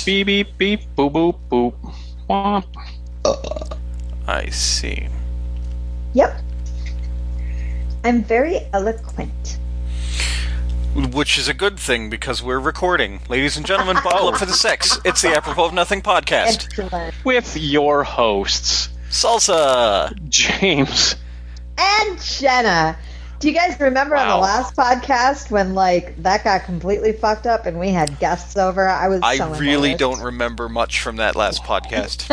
Beep, beep, beep, boop, boop, boop. Womp. I see. Yep. I'm very eloquent. Which is a good thing, because we're recording. Ladies and gentlemen, buckle up for the sex. It's the Apropos of Nothing podcast. Excellent. With your hosts, Salsa! James. And Jenna. Do you guys remember on the last podcast when, like, that got completely fucked up and we had guests over? I really don't remember much from that last podcast.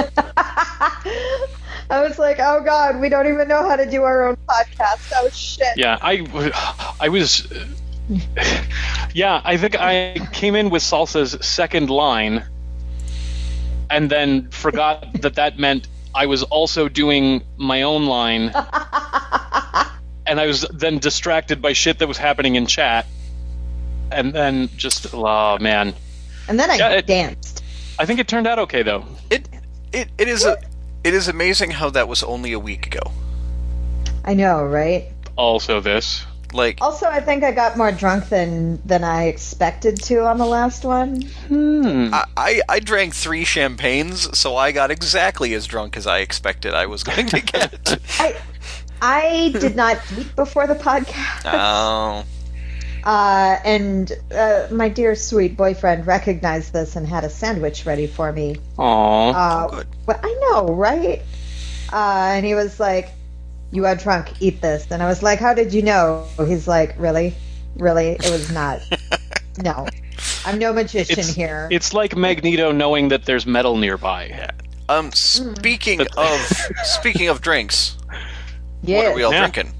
I was like, oh god, we don't even know how to do our own podcast. Oh shit. Yeah, I was... Yeah, I think I came in with Salsa's second line and then forgot that meant I was also doing my own line. And I was then distracted by shit that was happening in chat. And then just, oh man. And then I danced. I think it turned out okay, though. It is amazing how that was only a week ago. I know, right? Also this. Also, I think I got more drunk than I expected to on the last one. I drank 3 champagnes, so I got exactly as drunk as I expected I was going to get. I did not eat before the podcast. Oh. And my dear sweet boyfriend recognized this and had a sandwich ready for me. Aww. Good. Well, I know, right? And he was like, "You are drunk, eat this." And I was like, "How did you know?" He's like, Really? It was not. No. I'm no magician here. It's like Magneto knowing that there's metal nearby. Yeah. Speaking of drinks, yes. what are we all drinking?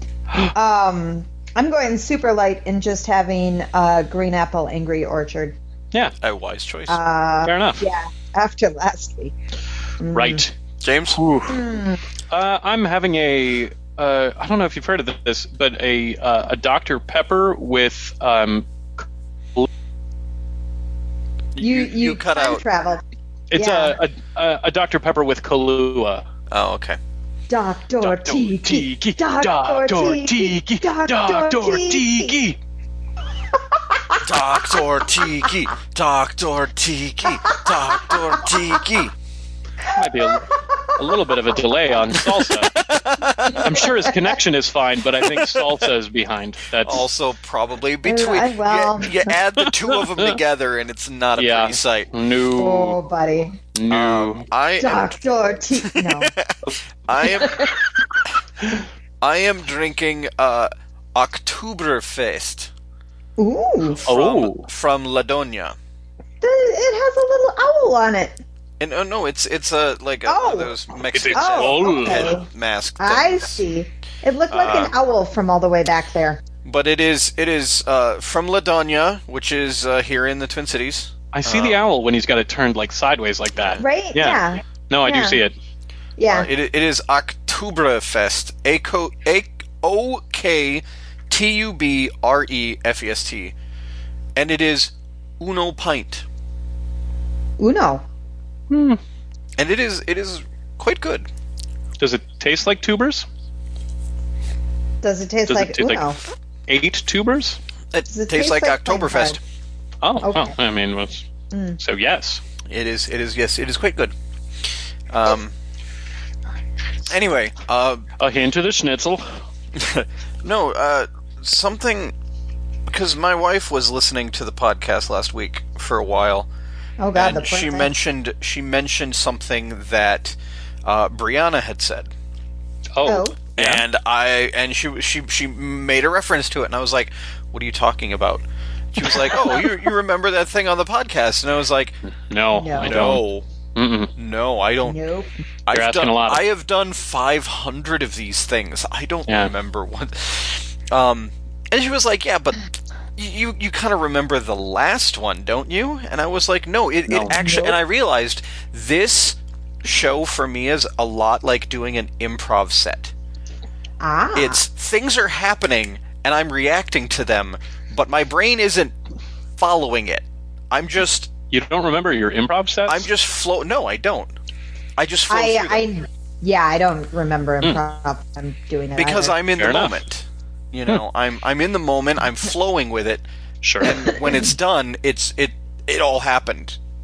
I'm going super light and just having Green Apple Angry Orchard. Yeah. A wise choice. Fair enough. Yeah, after last week. Right. James? I'm having I don't know if you've heard of this, but a Dr. Pepper with You cut out. Traveled. It's a Dr. Pepper with Kahlua. Oh, okay. Dr. Tiki. Dr. Tiki. Dr. Tiki. Dr. Tiki. Dr. Tiki. Dr. Tiki. Might be a little bit of a delay on Salsa. I'm sure his connection is fine, but I think Salsa is behind. That's also probably between. You add the two of them together, and it's not a pretty sight. No. Oh, buddy. No. Dr. T. No. I am drinking Oktoberfest. Ooh. From Ladonia. It has a little owl on it. And no, it's one of those Mexican head mask things. I see. It looked like an owl from all the way back there. But it is from Ladonia, which is here in the Twin Cities. I see the owl when he's got it turned like sideways like that. Right? Yeah. No, I do see it. Yeah. It is Oktoberfest. Oktubrefest. And it is Uno pint. Uno. And it is quite good. Does it taste like tubers? Does it taste like Uno? Like 8 tubers? It tastes like Oktoberfest. Oh, okay. Well, I mean, so yes. It is quite good. Anyway, a hint of the schnitzel. No, something, because my wife was listening to the podcast last week for a while. Oh God! And she mentioned something that Brianna had said. Oh. And she made a reference to it, and I was like, "What are you talking about?" She was like, "Oh, you remember that thing on the podcast?" And I was like, No. I don't. No, I don't. Nope. I have done 500 of these things. I don't remember one. And she was like, "Yeah, but you kind of remember the last one, don't you?" And I was like, "No, it actually." And I realized this show for me is a lot like doing an improv set. It's things are happening and I'm reacting to them, but my brain isn't following it. I'm just. You don't remember your improv sets? I'm just flow. No, I don't. I just flow through them. I don't remember improv. I'm doing it because either. I'm in the moment. You know, I'm in the moment. I'm flowing with it. Sure. And when it's done, it all happened.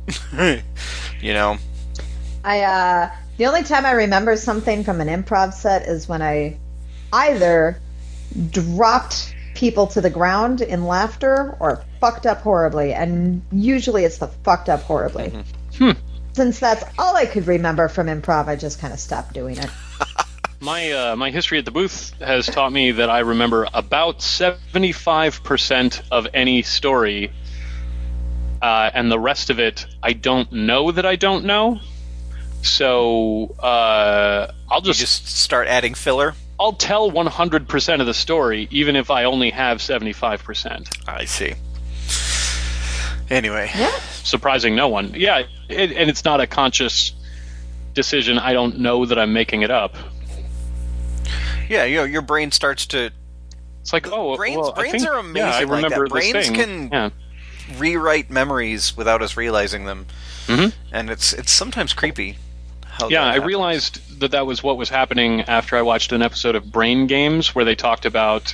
You know? The only time I remember something from an improv set is when I either dropped people to the ground in laughter or fucked up horribly, and usually it's the fucked up horribly. Since that's all I could remember from improv, I just kind of stopped doing it. My history at the booth has taught me that I remember about 75% of any story, and the rest of it I don't know that I don't know. So I'll just start adding filler. I'll tell 100% of the story, even if I only have 75%. I see. Anyway, surprising no one. Yeah, and it's not a conscious decision. I don't know that I'm making it up. Yeah, your brain starts to. It's like, brains are amazing. Yeah, I remember like that. Brains can rewrite memories without us realizing them, and it's sometimes creepy. I realized that was what was happening after I watched an episode of Brain Games where they talked about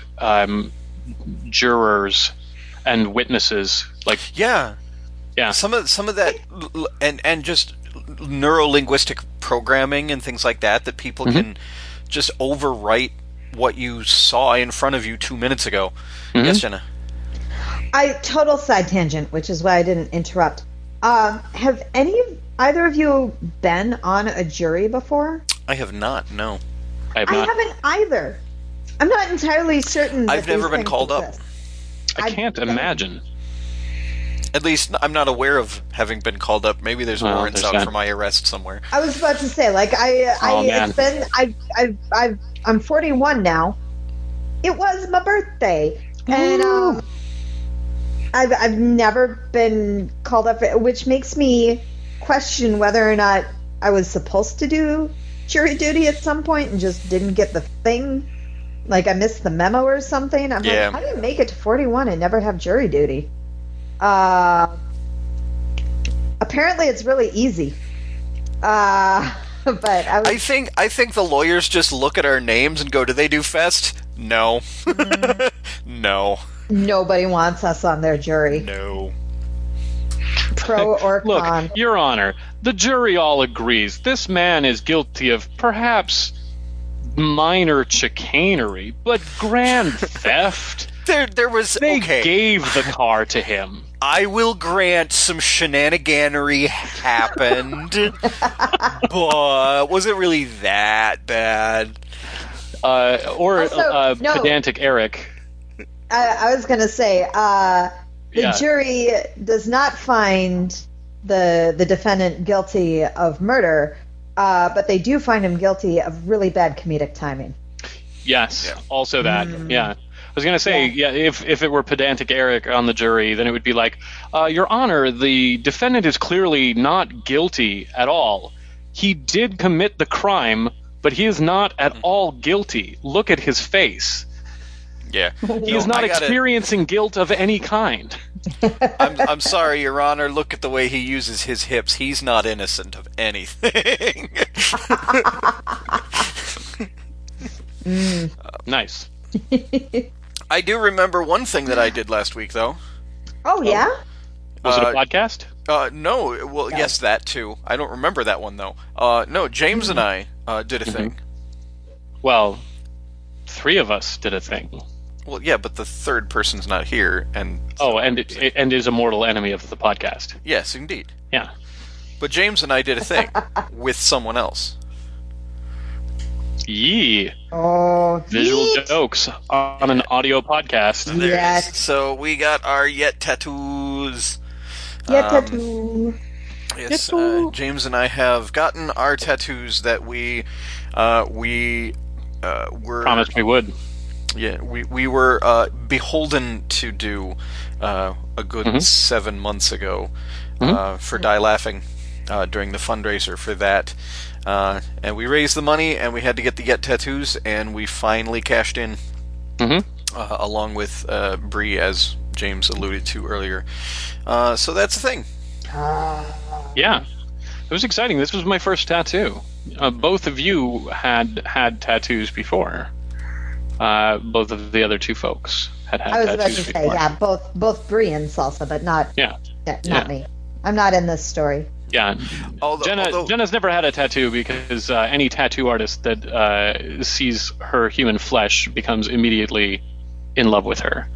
jurors and witnesses. Like some of that, and just neuro-linguistic programming and things like that people can just overwrite what you saw in front of you 2 minutes ago. Yes, Jenna. Total side tangent, which is why I didn't interrupt. Have either of you been on a jury before? I have not, no. I haven't either. I'm not entirely certain. I've never been called up. I can't imagine. At least I'm not aware of having been called up. Maybe there's warrants out for my arrest somewhere. I was about to say, I'm 41 now. It was my birthday, and I've never been called up, which makes me question whether or not I was supposed to do jury duty at some point and just didn't get the thing. Like I missed the memo or something. I'm like, how do you make it to 41 and never have jury duty? Apparently it's really easy. But I think the lawyers just look at our names and go, do they do fest? No. No. Nobody wants us on their jury. No. Pro or con. Look, Your Honor, the jury all agrees this man is guilty of perhaps minor chicanery, but grand theft. They gave the car to him. I will grant some shenaniganery happened, but was it really that bad? Pedantic Eric. I was going to say, the jury does not find the defendant guilty of murder, but they do find him guilty of really bad comedic timing. Yes, also that, I was going to say, if it were Pedantic Eric on the jury, then it would be like, Your Honor, the defendant is clearly not guilty at all. He did commit the crime, but he is not at all guilty. Look at his face. Yeah. He is not experiencing guilt of any kind. I'm sorry, Your Honor. Look at the way he uses his hips. He's not innocent of anything. Nice. I do remember one thing that I did last week, though. Oh, yeah? Was it a podcast? No. Well, yes, that too. I don't remember that one, though. No, James and I did a thing. Well, 3 of us did a thing. Well, yeah, but the third person's not here, and and is a mortal enemy of the podcast. Yes, indeed. Yeah. But James and I did a thing with someone else. Yee. Oh, visual jokes on an audio podcast. Yes. So we got our Yet tattoos. Yet tattoo. Yes, James and I have gotten our tattoos that we were promised we would. Yeah, we were beholden to do a good 7 months ago for Die Laughing during the fundraiser for that. And we raised the money, and we had to get the Yet tattoos, and we finally cashed in, along with Bree, as James alluded to earlier. So that's the thing. Yeah, it was exciting. This was my first tattoo. Both of you had tattoos before. Both of the other 2 folks had tattoos before. I was about to say, yeah, both Bree and Salsa, but not me. I'm not in this story. Yeah, Jenna's never had a tattoo because any tattoo artist that sees her human flesh becomes immediately in love with her.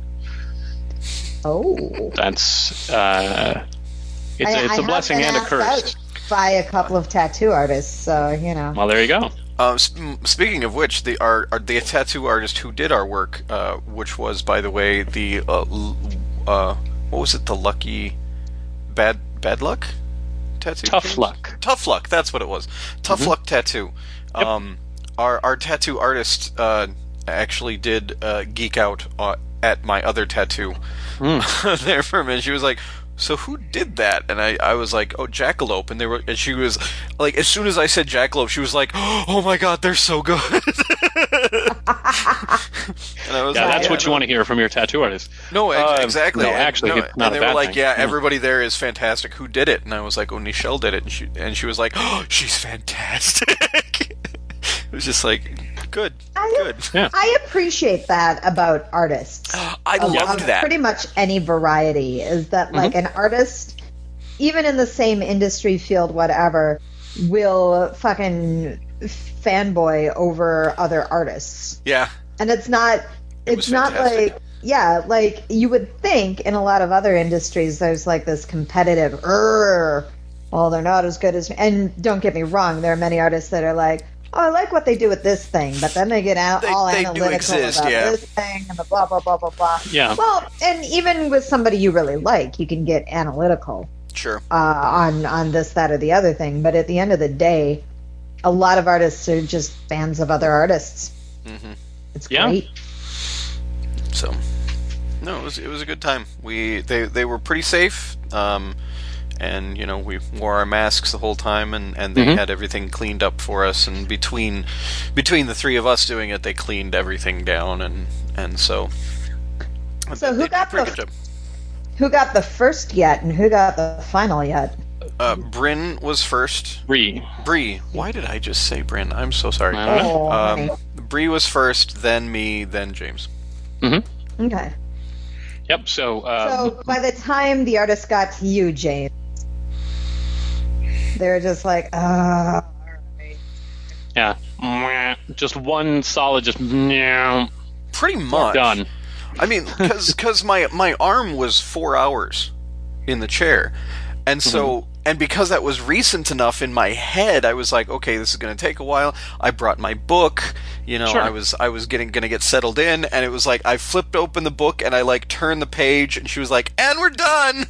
Oh, that's it's a blessing and a curse. By a couple of tattoo artists, so Well, there you go. Speaking of which, the tattoo artist who did our work, which was, by the way, the what was it? The lucky bad luck tattoo. Tough luck. Tough luck. That's what it was. Tough luck tattoo. Yep. Our tattoo artist actually did geek out at my other tattoo there for a minute. She was like, "So who did that?" And I was like, "Oh, Jackalope." And she was like, as soon as I said Jackalope, she was like, "Oh my god, they're so good." And I was that's what you want to hear from your tattoo artist. No, exactly. No, actually, it's not and they a bad were like, thing. "Yeah, everybody there is fantastic. Who did it?" And I was like, "Oh, Nichelle did it." And she was like, "Oh, she's fantastic." It was just like, good. Yeah. I appreciate that about artists. I loved that. Pretty much any variety is that like an artist, even in the same industry field, whatever, will fucking fanboy over other artists. Yeah. And it's not fantastic. like you would think in a lot of other industries there's like this competitive well, they're not as good as me. And don't get me wrong, there are many artists that are like, oh, I like what they do with this thing, but then they get out all analytical about this thing and the blah, blah, blah, blah, blah. Yeah. Well, and even with somebody you really like, you can get analytical. Sure. On this, that, or the other thing. But at the end of the day, a lot of artists are just fans of other artists. Mm-hmm. It's great. So, no, it was a good time. They were pretty safe. And we wore our masks the whole time, and they had everything cleaned up for us. And between the three of us doing it, they cleaned everything down, and so. So who got the first yet, and who got the final yet? Bryn was first. Bree. Why did I just say Bryn? I'm so sorry. Bree was first, then me, then James. Mm-hmm. Okay. Yep. So by the time the artist got to you, James, they were just like, all right. Yeah. Just one solid, pretty much done. I mean, because my arm was 4 hours in the chair, and so and because that was recent enough in my head, I was like, okay, this is going to take a while. I brought my book, Sure. I was going to get settled in, and it was like I flipped open the book and I like turned the page, and she was like, "And we're done."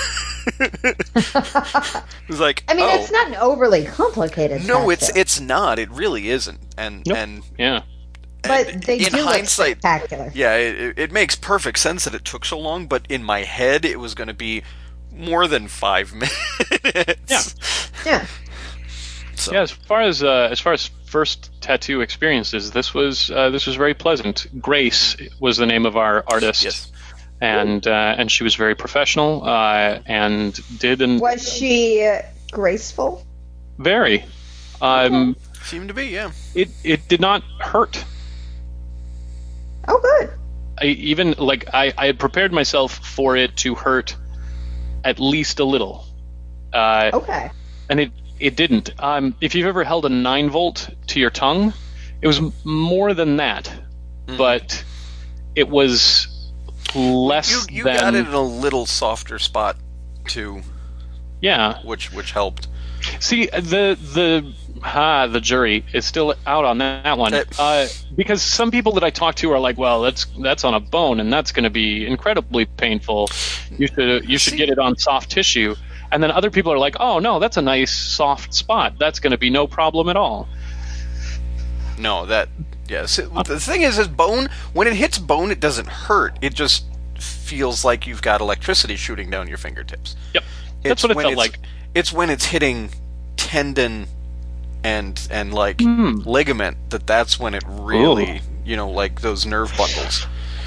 It was like, I mean, it's not an overly complicated. No, tattoo. it's not. It really isn't. And yeah. But they in do hindsight, look spectacular. Yeah, it makes perfect sense that it took so long, but in my head, it was going to be more than 5 minutes. Yeah. So. Yeah. As far as first tattoo experiences, this was very pleasant. Grace was the name of our artist. Yes. And she was very professional and did and Was she graceful? very. Seemed to be, yeah. It did not hurt. Oh, good. I had prepared myself for it to hurt at least a little. Okay. And it didn't. If you've ever held a 9-volt to your tongue, it was more than that, but it was less you than... got it in a little softer spot too. Yeah. Which helped. See, the jury is still out on that one. Because some people that I talk to are like, well, that's on a bone, and that's going to be incredibly painful. You should get it on soft tissue. And then other people are like, oh, no, that's a nice soft spot. That's going to be no problem at all. No, yes. The thing is bone, when it hits bone, it doesn't hurt. It just feels like you've got electricity shooting down your fingertips. Yep. That's what it felt like. It's when it's hitting tendon and like ligament that's when it really, like those nerve bundles.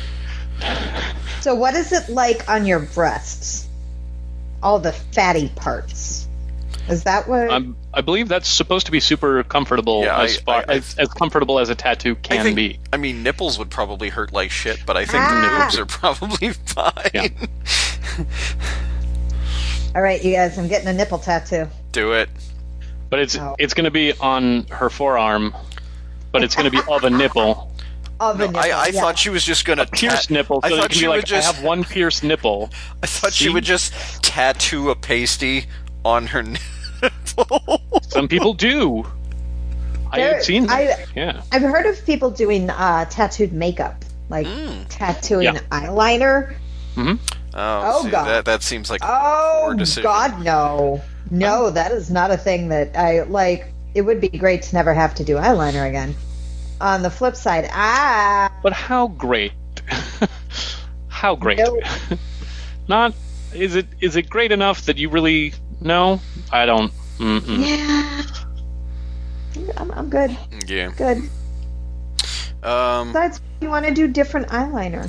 So what is it like on your breasts? All the fatty parts. Is that what? I believe that's supposed to be super comfortable, as comfortable as a tattoo can be. I mean, nipples would probably hurt like shit, but I think the nipples are probably fine. Yeah. All right, you guys, I'm getting a nipple tattoo. Do it. But it's going to be on her forearm, but it's going to be of a nipple. I thought she was just going to pierced nipple. So I thought she would just. I have one pierced nipple. I thought she would just tattoo a pasty on her nipple. Some people do. I have seen that. Yeah. I've heard of people doing tattooed makeup, like tattooing eyeliner. Mm-hmm. Oh God, that seems like a poor decision. God, no, that is not a thing that I like. It would be great to never have to do eyeliner again. On the flip side, But how great? How great? Not is it great enough that you really no? I don't. Mm-mm. Yeah. I'm good. Yeah. Good. Besides, you want to do different eyeliner.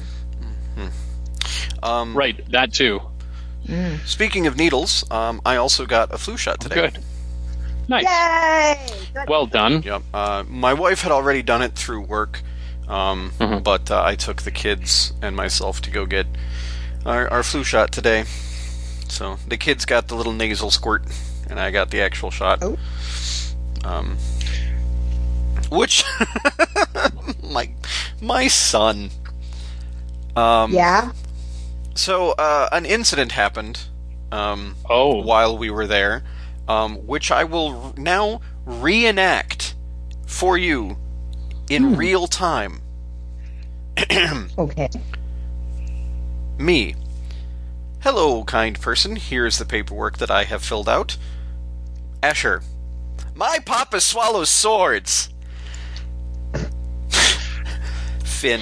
Right, that too. Speaking of needles, I also got a flu shot today. Good. Nice. Yay! Well done. Yep. My wife had already done it through work, but I took the kids and myself to go get our flu shot today. So the kids got the little nasal squirt, and I got the actual shot. Oh. Which my son. Yeah. So an incident happened. While we were there, which I will now reenact for you in real time. Okay. Me. Hello, kind person. Here's the paperwork that I have filled out. Asher. My papa swallows swords. Finn.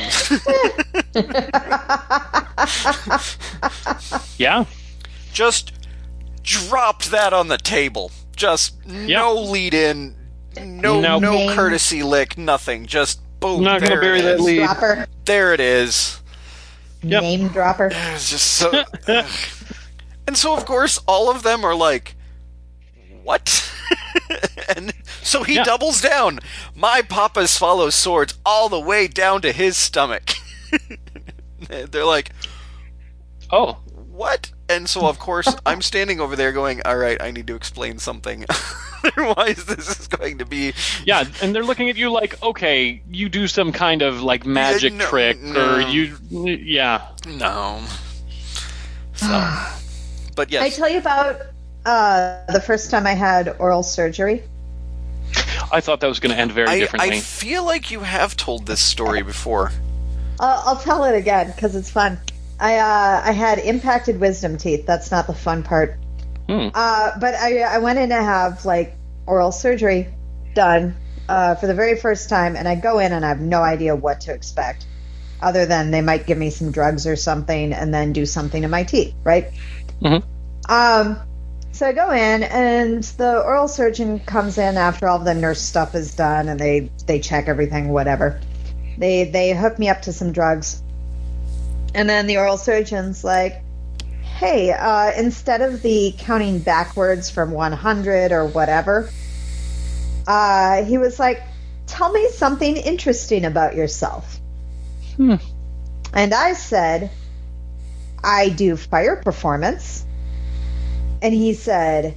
Yeah. Just dropped that on the table. Just no lead in, no courtesy lick, nothing. Just boom. Not gonna bury that lead. Dropper. There it is. Yep. Name dropper. It's just so. And so, of course, all of them are like, "What?" And so he doubles down. My papa swallows swords all the way down to his stomach. They're like, "Oh, what?" And so, of course, I'm standing over there going, all right, I need to explain something. Otherwise, this is going to be... Yeah, and they're looking at you like, okay, you do some kind of, like, magic trick, or you... Yeah. No. So, but yes. Can I tell you about the first time I had oral surgery? I thought that was going to end very differently. I feel like you have told this story before. I'll tell it again, because it's fun. I had impacted wisdom teeth. That's not the fun part. But I went in to have like oral surgery done for the very first time, and I go in and I have no idea what to expect, other than they might give me some drugs or something and then do something to my teeth, right? Mm-hmm. So I go in, and the oral surgeon comes in after all the nurse stuff is done, and they check everything, whatever. They hook me up to some drugs. And then the oral surgeon's like, hey, instead of the counting backwards from 100 or whatever, he was like, tell me something interesting about yourself. And I said, I do fire performance. And he said,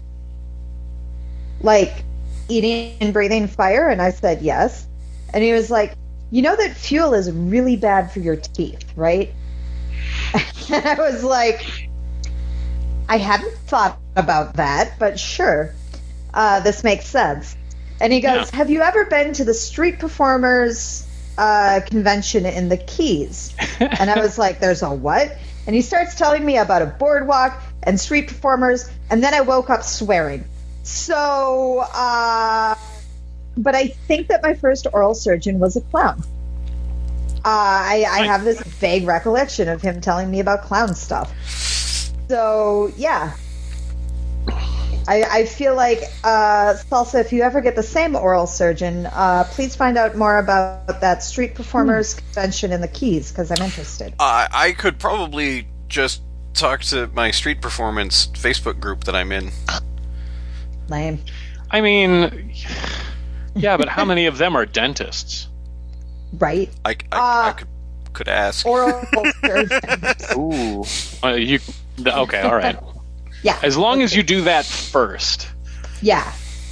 like, eating and breathing fire? And I said, yes. And he was like, you know that fuel is really bad for your teeth, right? And I was like, I hadn't thought about that, but sure, this makes sense. And he goes, have you ever been to the Street Performers convention in the Keys? And I was like, there's a what? And he starts telling me about a boardwalk and street performers, and then I woke up swearing. So, but I think that my first oral surgeon was a clown. I have this vague recollection of him telling me about clown stuff. So, yeah. I feel like, Salsa, if you ever get the same oral surgeon, please find out more about that Street Performers convention in the Keys, because I'm interested. I could probably just talk to my Street Performance Facebook group that I'm in. Lame. I mean, yeah, but how many of them are dentists? Right. I could ask. Oral surgeons. Ooh. Okay, all right. Yeah. As long as you do that first. Yeah.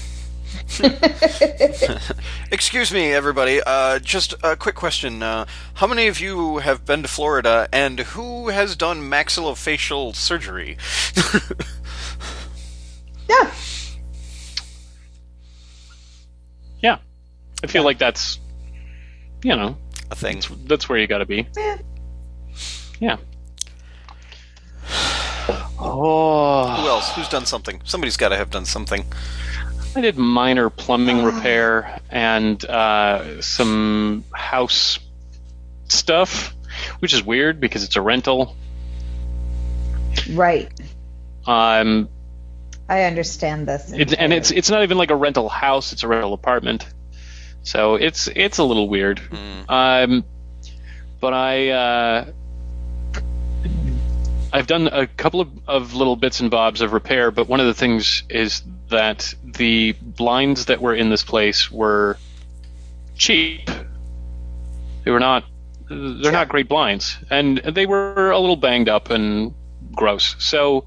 Excuse me, everybody. Just a quick question. How many of you have been to Florida, and who has done maxillofacial surgery? Yeah. Yeah. I feel like that's, a thing. That's where you got to be. Yeah. Yeah. Oh. Who else? Who's done something? Somebody's got to have done something. I did minor plumbing repair and some house stuff, which is weird because it's a rental. Right. I understand this. and it's not even like a rental house; it's a rental apartment. So it's a little weird. But I've done a couple of little bits and bobs of repair. But one of the things is that the blinds that were in this place were cheap. They were not. They're not great blinds, and they were a little banged up and gross. So,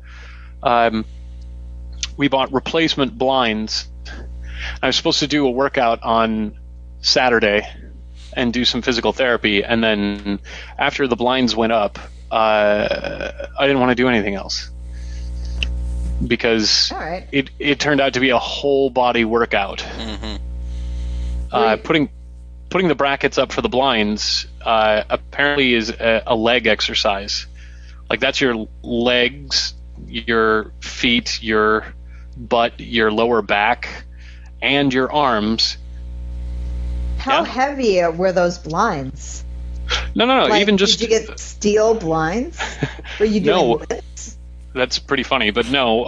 we bought replacement blinds. I was supposed to do a workout on Saturday and do some physical therapy, and then after the blinds went up, I didn't want to do anything else because it turned out to be a whole body workout. Putting the brackets up for the blinds apparently is a leg exercise. Like that's your legs, your feet, your butt, your lower back, and your arms. How heavy were those blinds? No. Like, even just. Did you get steel blinds? Were you doing this? That's pretty funny, but no.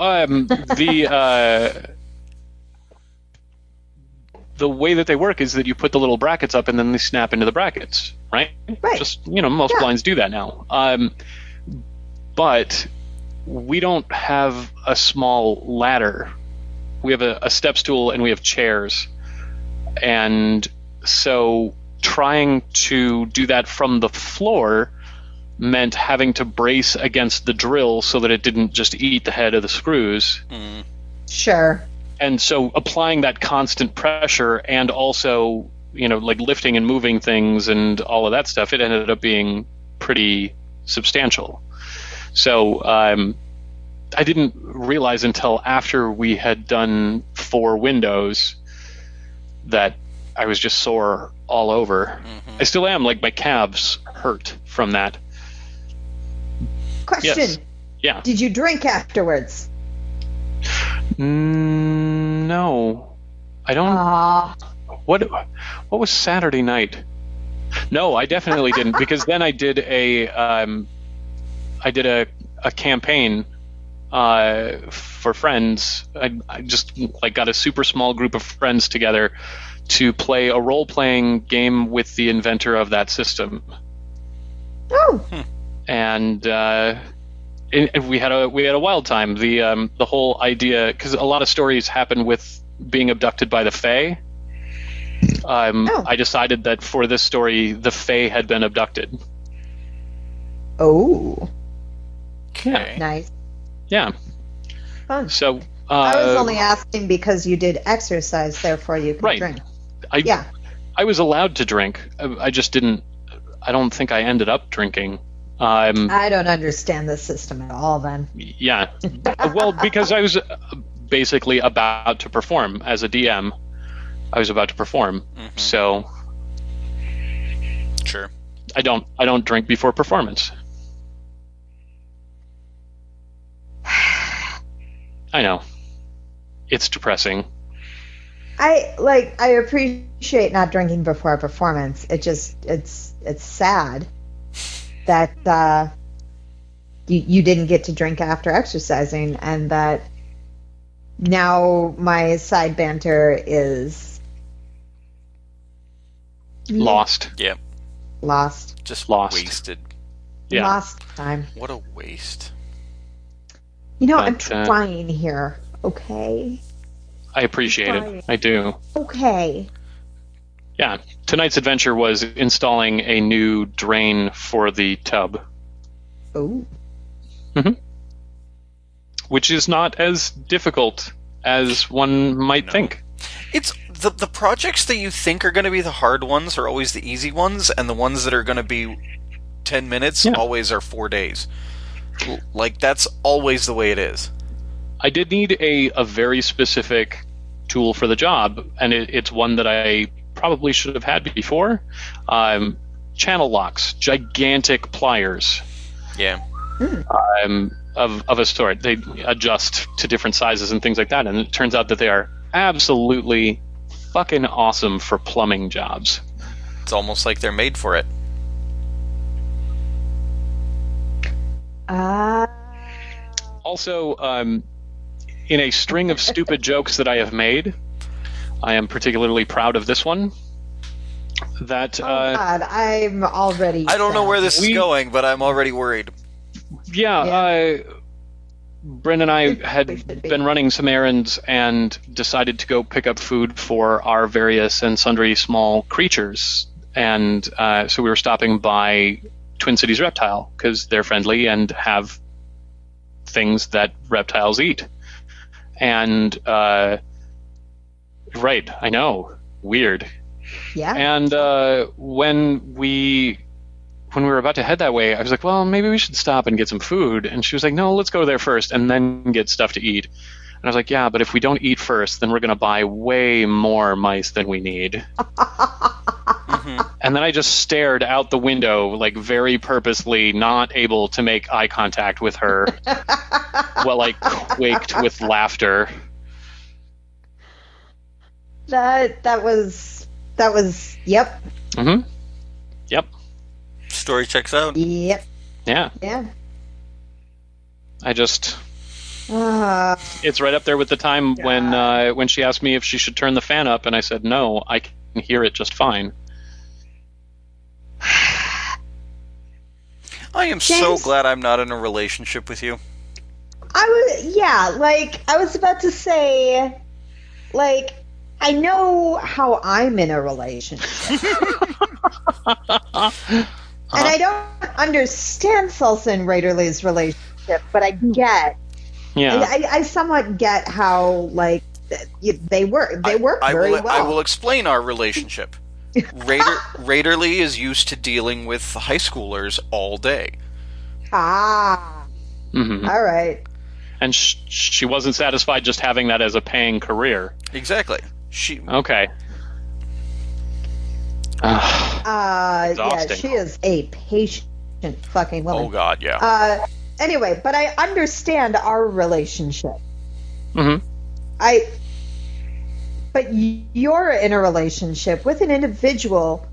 The way that they work is that you put the little brackets up and then they snap into the brackets, right? Right. Just most blinds do that now. But we don't have a small ladder. We have a step stool and we have chairs, and so trying to do that from the floor meant having to brace against the drill so that it didn't just eat the head of the screws. Sure. And so applying that constant pressure and also, like lifting and moving things and all of that stuff, it ended up being pretty substantial. So I didn't realize until after we had done 4 windows that I was just sore all over. I still am. Like my calves hurt from that. Question. Yes. Yeah. Did you drink afterwards? No, I don't. What was Saturday night? No, I definitely didn't, because then I did a campaign for friends. I just got a super small group of friends together to play a role-playing game with the inventor of that system. Oh. And we had a wild time. The whole idea, because a lot of stories happen with being abducted by the Fae. I decided that for this story, the Fae had been abducted. Oh. Okay. Nice. Yeah. Fun. So I was only asking because you did exercise, therefore you could drink. I was allowed to drink. I just didn't. I don't think I ended up drinking. I don't understand this system at all. Then. Yeah. Well, because I was basically about to perform as a DM. I was about to perform, so. Sure. I don't drink before performance. I know. It's depressing. I appreciate not drinking before a performance. It's sad that you didn't get to drink after exercising, and that now my side banter is lost. Yep. Lost. Just lost. Wasted. Yeah. Lost time. What a waste. I'm trying here, okay? I appreciate it. I do. Okay. Yeah. Tonight's adventure was installing a new drain for the tub. Oh. which is not as difficult as one might think. It's the projects that you think are going to be the hard ones are always the easy ones, and the ones that are going to be 10 minutes always are 4 days. Like, that's always the way it is. I did need a very specific tool for the job, and it's one that I probably should have had before. Channel locks, gigantic pliers. Yeah. Of a sort. They adjust to different sizes and things like that, and it turns out that they are absolutely fucking awesome for plumbing jobs. It's almost like they're made for it. Also, in a string of stupid jokes that I have made, I am particularly proud of this one. That God, I'm already. I don't know where this is going, but I'm already worried. Yeah. Bryn and I had been running some errands and decided to go pick up food for our various and sundry small creatures. And so we were stopping by Twin Cities Reptile because they're friendly and have things that reptiles eat. And, right, I know, weird. Yeah. And when we were about to head that way, I was like, well, maybe we should stop and get some food. And she was like, no, let's go there first and then get stuff to eat. And I was like, yeah, but if we don't eat first, then we're going to buy way more mice than we need. And then I just stared out the window, like very purposely not able to make eye contact with her while I quaked with laughter. That was yep. Mm-hmm. Yep. Story checks out. Yep. Yeah. Yeah. I just... it's right up there with the time when she asked me if she should turn the fan up, and I said, no, I can hear it just fine. I am so glad I'm not in a relationship with you. I was about to say, like, I know how I'm in a relationship. And I don't understand Salsa and Raiderly's relationship, but I get. Yeah. I somewhat get how, like, they work. They work very well. I will explain our relationship. Raiderly is used to dealing with high schoolers all day. Mm-hmm. All right. And she wasn't satisfied just having that as a paying career. Exactly. Okay. Yeah, she is a patient fucking woman. Oh God, yeah. Anyway, but I understand our relationship. Mm-hmm. But you're in a relationship with an individual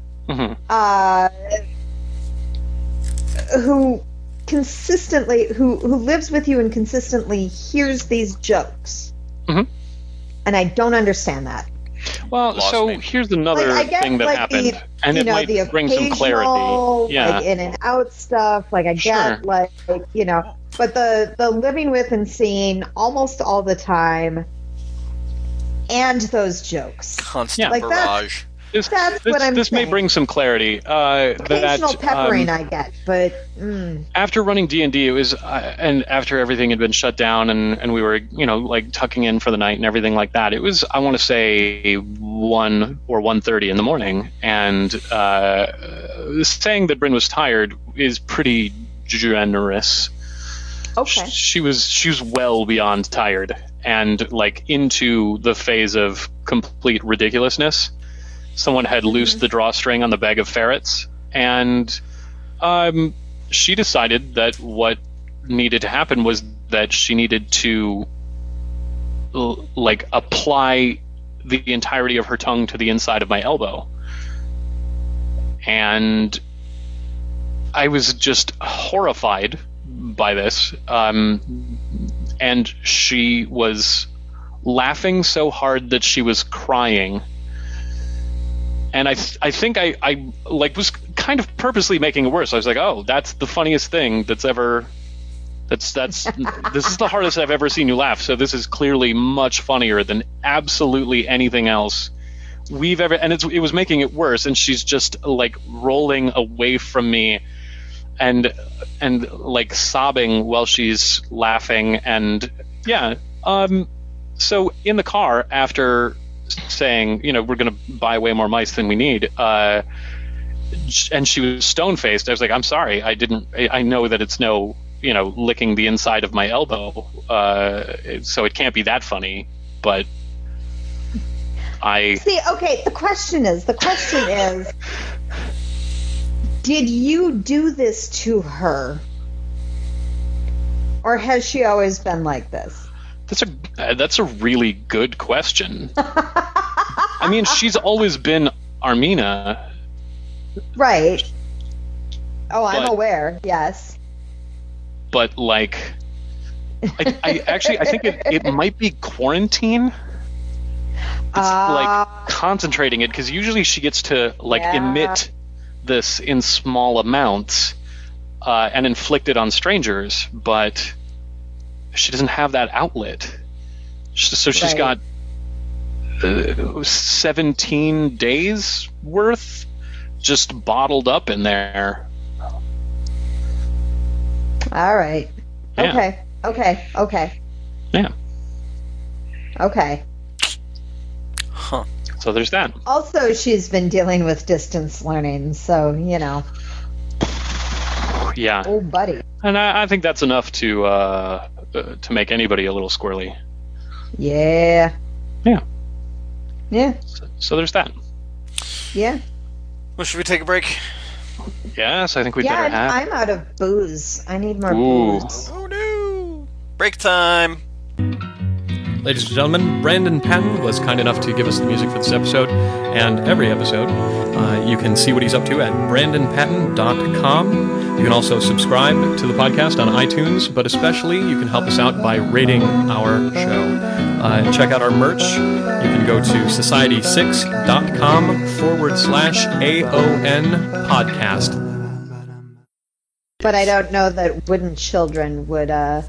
who consistently who lives with you and consistently hears these jokes. Mm-hmm. And I don't understand that. Well, here's another thing that happened, and it might bring some clarity. Yeah, like in and out stuff. Like I get, like you know, but the living with and seeing almost all the time, and those jokes, constant barrage. That's what I'm This saying. may bring some clarity. Occasional peppering I get, but... After running D&D, it was... and after everything had been shut down and we were, you know, like tucking in for the night and everything like that, it was, I want to say, 1 or 1:30 in the morning. And saying that Bryn was tired is pretty generous. Okay. She was well beyond tired and, like, into the phase of complete ridiculousness. Someone had loosed the drawstring on the bag of ferrets, and she decided that what needed to happen was that she needed to like apply the entirety of her tongue to the inside of my elbow. And I was just horrified by this. And she was laughing so hard that she was crying. And I think I like was kind of purposely making it worse. I was like, oh, that's the funniest thing that's ever. That's this is the hardest I've ever seen you laugh. So this is clearly much funnier than absolutely anything else we've ever. And it was making it worse. And she's just like rolling away from me, and like sobbing while she's laughing, and yeah. So in the car, after saying, we're going to buy way more mice than we need, and she was stone-faced, I was like, I'm sorry, I know that it's no, licking the inside of my elbow, so it can't be that funny, but See, okay, the question is, did you do this to her? Or has she always been like this? That's a really good question. I mean, she's always been Armina. Right. Oh, I'm aware, yes. But, like, I think it might be quarantine. It's, like, concentrating it, because usually she gets to, like, emit this in small amounts and inflict it on strangers, but she doesn't have that outlet. So she's got 17 days worth just bottled up in there. All right. Yeah. Okay. Yeah. Okay. Huh. So there's that. Also, she's been dealing with distance learning, so, Yeah. Oh, buddy. And I think that's enough to make anybody a little squirrely. Yeah. Yeah. Yeah. So there's that. Yeah. Well, should we take a break? Yes, I think we better have. I'm out of booze. I need more booze. Oh, no. Break time. Ladies and gentlemen, Brandon Patton was kind enough to give us the music for this episode and every episode. You can see what he's up to at brandonpatton.com. You can also subscribe to the podcast on iTunes, but especially you can help us out by rating our show. Check out our merch. You can go to society6.com/AON podcast. But I don't know that wooden children would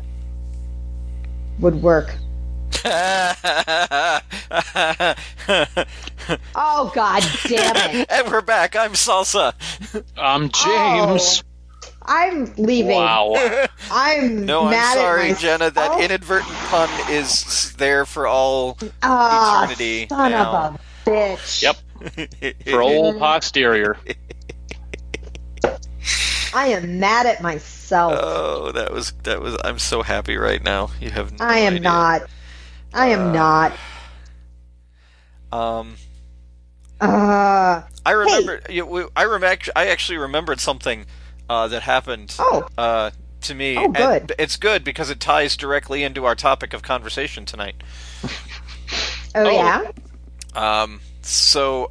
work. Oh, God damn it. And we're back. I'm Salsa. I'm James. I'm leaving. Wow. I'm No, I'm mad sorry, at Jenna. That myself. inadvertent pun is there for all eternity. Son now. of a bitch. Yep. For old posterior. I am mad at myself. Oh, that was. I'm so happy right now. You have no I am idea. not. I am not. I remember. I actually remembered something that happened. To me. Oh, good. And it's good because it ties directly into our topic of conversation tonight. Oh, yeah. So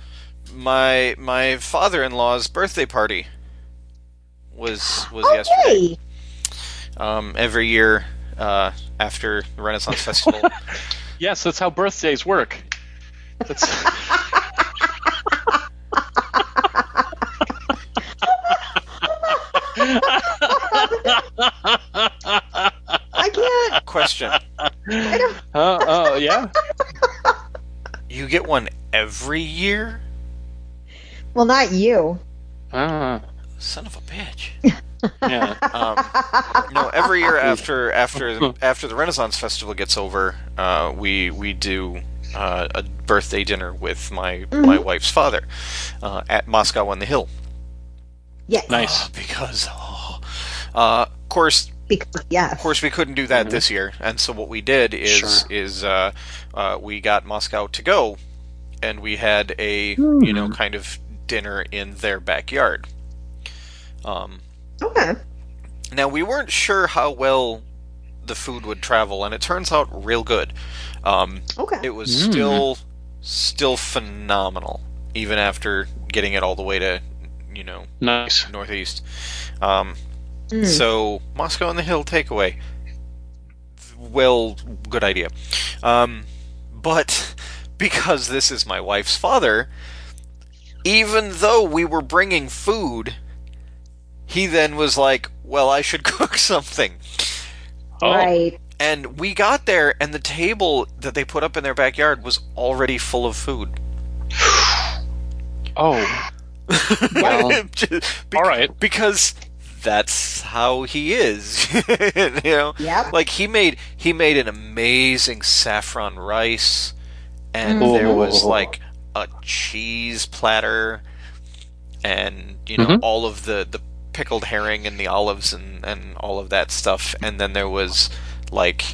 my father-in-law's birthday party was yesterday. Every year after the Renaissance Festival. Yes, that's how birthdays work. That's... I can't. Question. Yeah. You get one every year? Well, not you. Son of a bitch. Yeah. No, every year after the Renaissance Festival gets over, we do a birthday dinner with my wife's father at Moscow on the Hill. Yes. Nice. Because, of course, we couldn't do that this year, and so what we did is we got Moscow to go, and we had a kind of dinner in their backyard. Okay. Now we weren't sure how well the food would travel, and it turns out real good. Okay. It was still phenomenal, even after getting it all the way to Nice. northeast. So Moscow on the Hill takeaway. Well, good idea. But because this is my wife's father, even though we were bringing food, he then was like, well, I should cook something. Oh. Right. And we got there, and the table that they put up in their backyard was already full of food. Oh. Well, all right. Because that's how he is. You know? Yep. Like he made an amazing saffron rice, and there was like a cheese platter, and all of the pickled herring and the olives and all of that stuff, and then there was like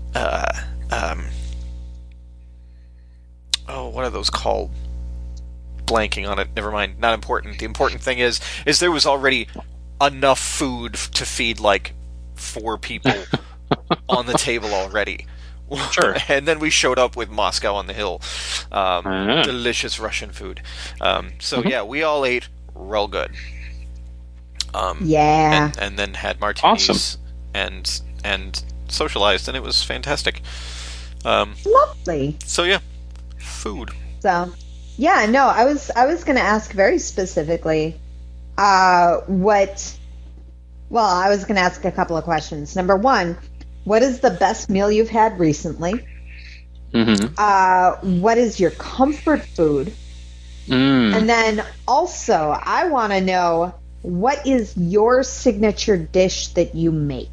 what are those called? Blanking on it. Never mind. Not important. The important thing is there was already enough food to feed like 4 people on the table already. Sure. And then we showed up with Moscow on the Hill. Delicious Russian food. Yeah, we all ate real good. And then had martinis. Awesome. and socialized, and it was fantastic. Lovely. So yeah, food. So, yeah, no, I was going to ask very specifically I was going to ask a couple of questions. Number one, what is the best meal you've had recently? What is your comfort food? And then also, I want to know, what is your signature dish that you make?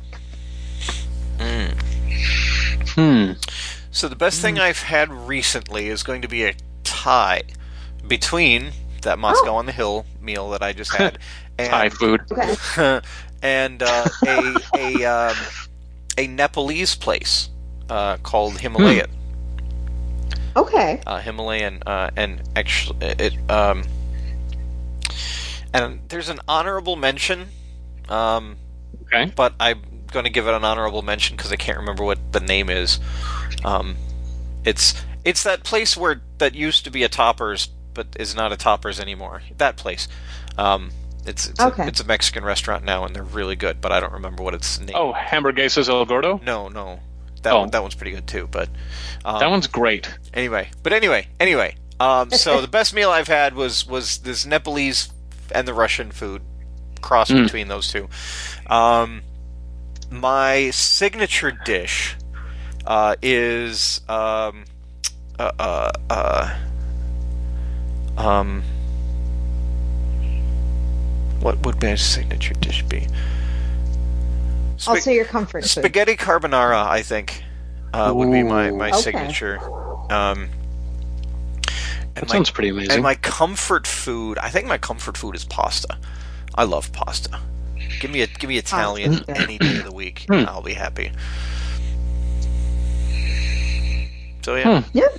So the best thing I've had recently is going to be a tie between that Moscow on the Hill meal that I just had and Thai food. Okay. and a Nepalese place called Himalayan. Okay. Himalayan, and actually and there's an honorable mention. Okay. But I'm going to give it an honorable mention because I can't remember what the name is. It's that place that used to be a Toppers, but is not a Toppers anymore. That place. It's a Mexican restaurant now, and they're really good, but I don't remember what its name. Oh, Hamburguesas El Gordo? No. That one's pretty good too, but that one's great. Anyway. So the best meal I've had was this Nepalese and the Russian food cross between those two. My signature dish is what would my signature dish be? Also your comfort food. Spaghetti carbonara, I think, would be my signature. That sounds pretty amazing. And my comfort food, I think my comfort food is pasta. I love pasta. Give me Italian any day of the week, and I'll be happy. So yeah. Yep.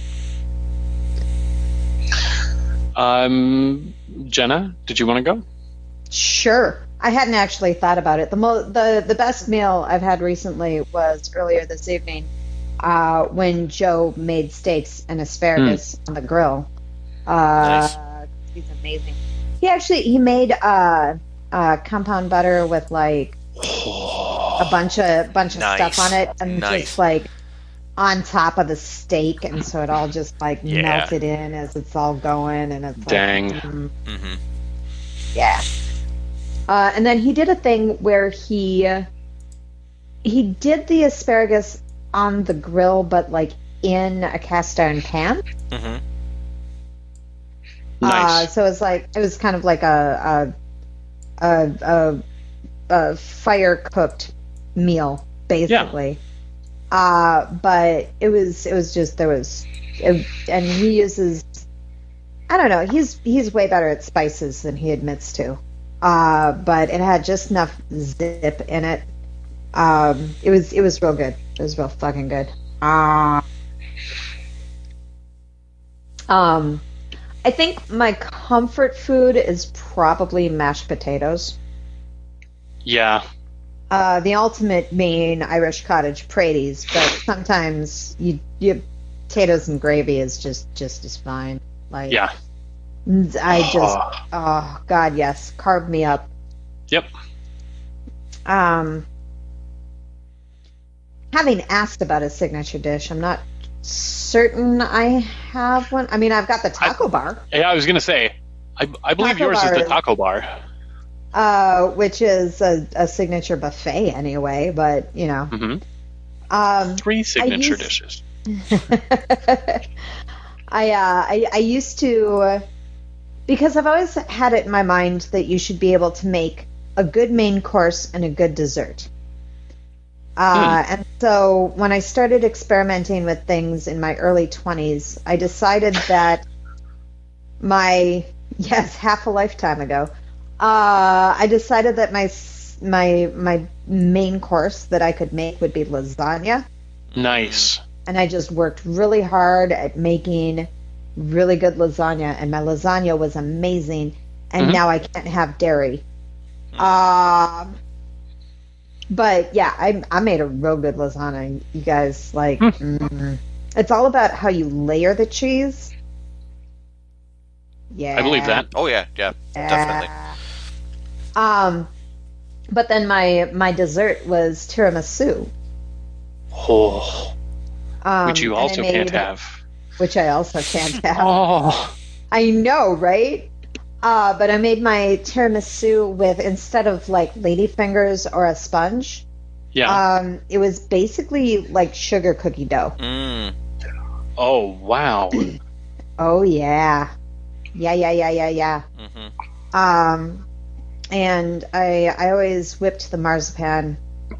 Jenna, did you want to go? Sure. I hadn't actually thought about it. The best meal I've had recently was earlier this evening, when Joe made steaks and asparagus on the grill. Nice. He's amazing. He made compound butter with like a bunch of stuff on it, and just like on top of the steak, and so it all just like melted in as it's all going, and it's dang. Yeah. And then he did a thing where he did the asparagus on the grill, but like in a cast iron pan. Nice. So it was kind of like a fire cooked meal, basically. But it was just and he uses, I don't know, he's way better at spices than he admits to. But it had just enough zip in it. It was real good. It was real fucking good. I think my comfort food is probably mashed potatoes. Yeah. The ultimate being Irish cottage praties, but sometimes you potatoes and gravy is just as fine. Like, yeah. Oh God, yes, carb me up. Yep. Having asked about a signature dish, I'm not certain I have one. I mean, I've got the taco bar. Yeah, I was gonna say, I believe Taco yours is bar the taco bar. Which is a signature buffet anyway, but you know. 3 signature dishes. I used to, because I've always had it in my mind that you should be able to make a good main course and a good dessert. And so when I started experimenting with things in my early 20s, I decided that half a lifetime ago, I decided that my main course that I could make would be lasagna. Nice. And I just worked really hard at making really good lasagna, and my lasagna was amazing. And now I can't have dairy. But yeah, I made a real good lasagna. You guys, like, it's all about how you layer the cheese. Yeah, I believe that. Oh yeah, definitely. But then my dessert was tiramisu. Oh. Which you also can't have. Which I also can't have. Oh. I know, right? But I made my tiramisu with, instead of like ladyfingers or a sponge, it was basically like sugar cookie dough. Oh, wow. Oh, yeah. Yeah. And I always whipped the marzipan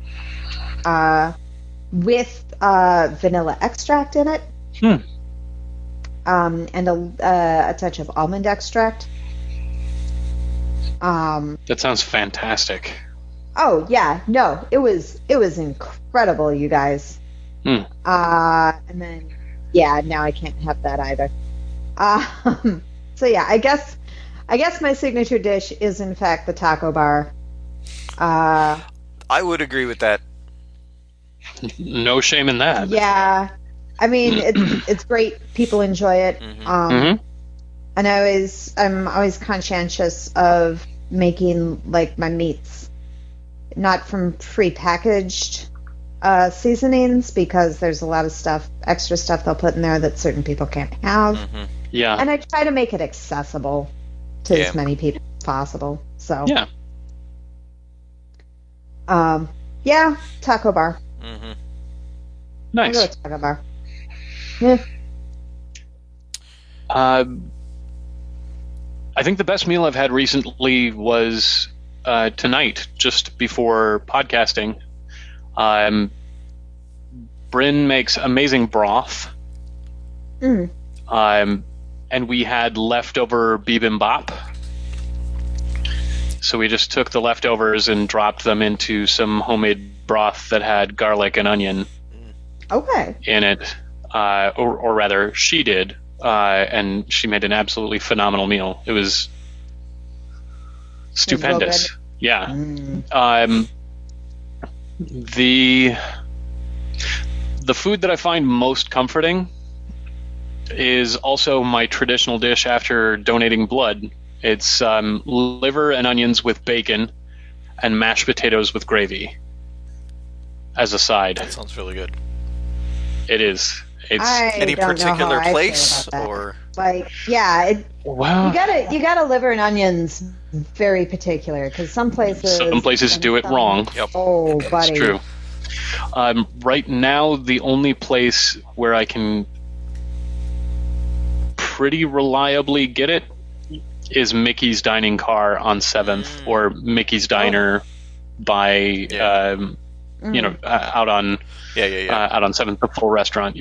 with vanilla extract in it. And a touch of almond extract. That sounds fantastic. Oh yeah, no, it was incredible, you guys. And then now I can't have that either. So yeah, I guess my signature dish is in fact the taco bar. I would agree with that. No shame in that. Yeah, I mean it's great. People enjoy it. And I'm always conscientious of making like my meats not from pre-packaged seasonings, because there's a lot of extra stuff they'll put in there that certain people can't have. Yeah. And I try to make it accessible to as many people as possible. So taco bar. Nice. I'll go with taco bar. Yeah. I think the best meal I've had recently was tonight, just before podcasting. Bryn makes amazing broth. And we had leftover bibimbap. So we just took the leftovers and dropped them into some homemade broth that had garlic and onion in it. Or rather, she did. And she made an absolutely phenomenal meal. It was stupendous. Yeah. The food that I find most comforting is also my traditional dish after donating blood. It's liver and onions with bacon and mashed potatoes with gravy as a side. That sounds really good. It is. It's any particular place, or like you gotta liver and onions very particular, because some places do it wrong. Yep. Oh, buddy, it's true. Right now, the only place where I can pretty reliably get it is Mickey's Dining Car on 7th, or Mickey's Diner by out on out on 7th, the full restaurant.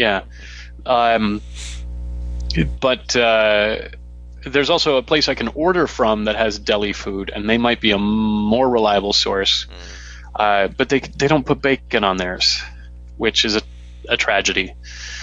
But there's also a place I can order from that has deli food, and they might be a more reliable source. But they don't put bacon on theirs, which is a tragedy.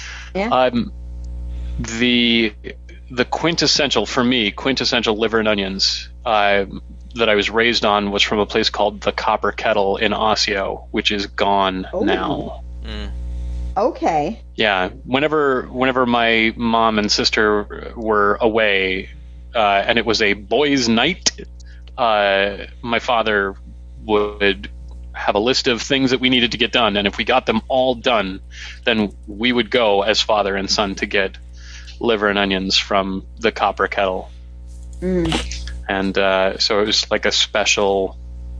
The quintessential liver and onions that I was raised on was from a place called the Copper Kettle in Osseo, which is gone now. Okay. Yeah. Whenever my mom and sister were away, and it was a boys' night, my father would have a list of things that we needed to get done, and if we got them all done, then we would go as father and son to get liver and onions from the Copper Kettle. And so it was like a special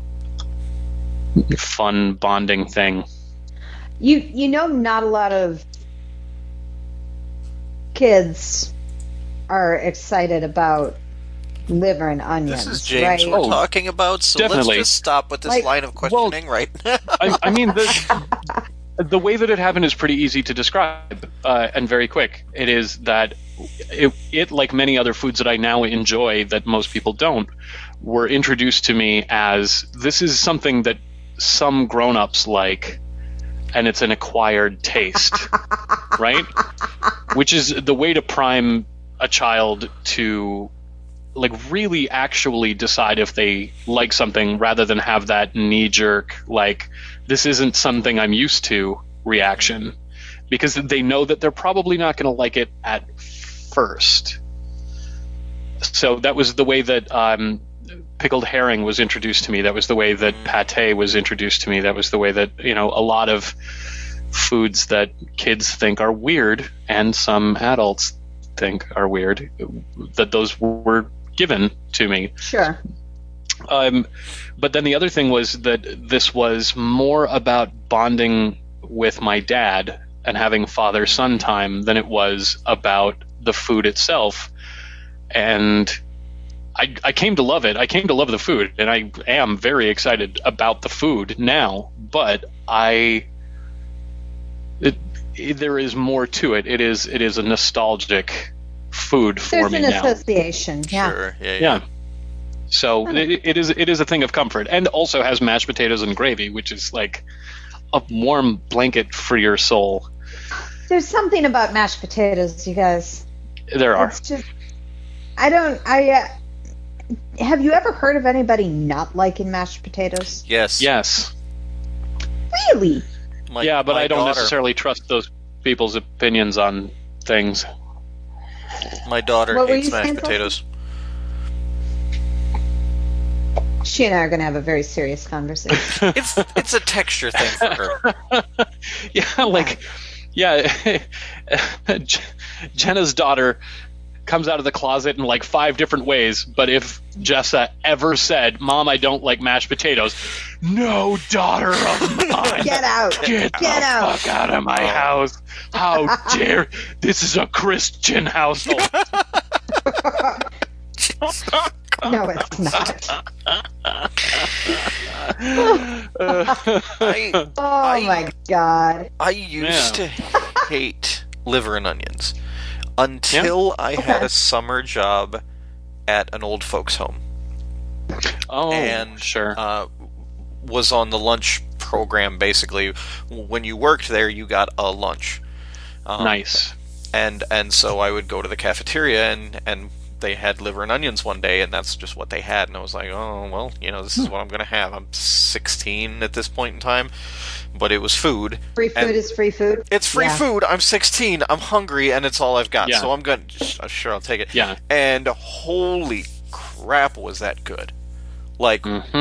fun bonding thing. You know, not a lot of kids are excited about liver and onions. This is James right? we're talking about, so definitely. let's just stop with this line of questioning right now. I mean, the way that it happened is pretty easy to describe and very quick. It is that it, like many other foods that I now enjoy that most people don't, were introduced to me as this is something that some grown-ups like, and it's an acquired taste, right? Which is the way to prime a child to like really actually decide if they like something rather than have that knee-jerk like this isn't something I'm used to reaction, because they know that they're probably not going to like it at first. So that was the way that pickled herring was introduced to me. That was the way that pate was introduced to me. That was the way that, you know, a lot of foods that kids think are weird and some adults think are weird, that those were given to me. Sure. But then the other thing was that this was more about bonding with my dad and having father-son time than it was about the food itself. And I came to love it. I came to love the food, and I am very excited about the food now. But there is more to it. It is a nostalgic food for me now. There's an association. Yeah. Sure. Yeah. So it is a thing of comfort, and also has mashed potatoes and gravy, which is like a warm blanket for your soul. There's something about mashed potatoes, you guys. There are. It's just, have you ever heard of anybody not liking mashed potatoes? Yes. Yes. Really? Yeah, but I don't daughter, necessarily trust those people's opinions on things. My daughter What were hates you mashed saying, potatoes. She and I are going to have a very serious conversation. It's a texture thing for her. Jenna's daughter comes out of the closet in like 5 different ways, but if Jessa ever said, "Mom, I don't like mashed potatoes," no, daughter of mine, Get out. Get the out. fuck out of my house. How dare, this is a Christian household. No, it's not. Oh my god. I used to hate liver and onions until I had a summer job at an old folks' home. Oh, and sure. Was on the lunch program. Basically, when you worked there, you got a lunch. Nice. And so I would go to the cafeteria, and they had liver and onions one day, and that's just what they had. And I was like, oh, well, you know, this is what I'm going to have. I'm 16 at this point in time, but it was food. Free food is free food. It's free food. I'm 16. I'm hungry, and it's all I've got. Yeah. So I'm going to, sure, I'll take it. Yeah. And holy crap, was that good. Like,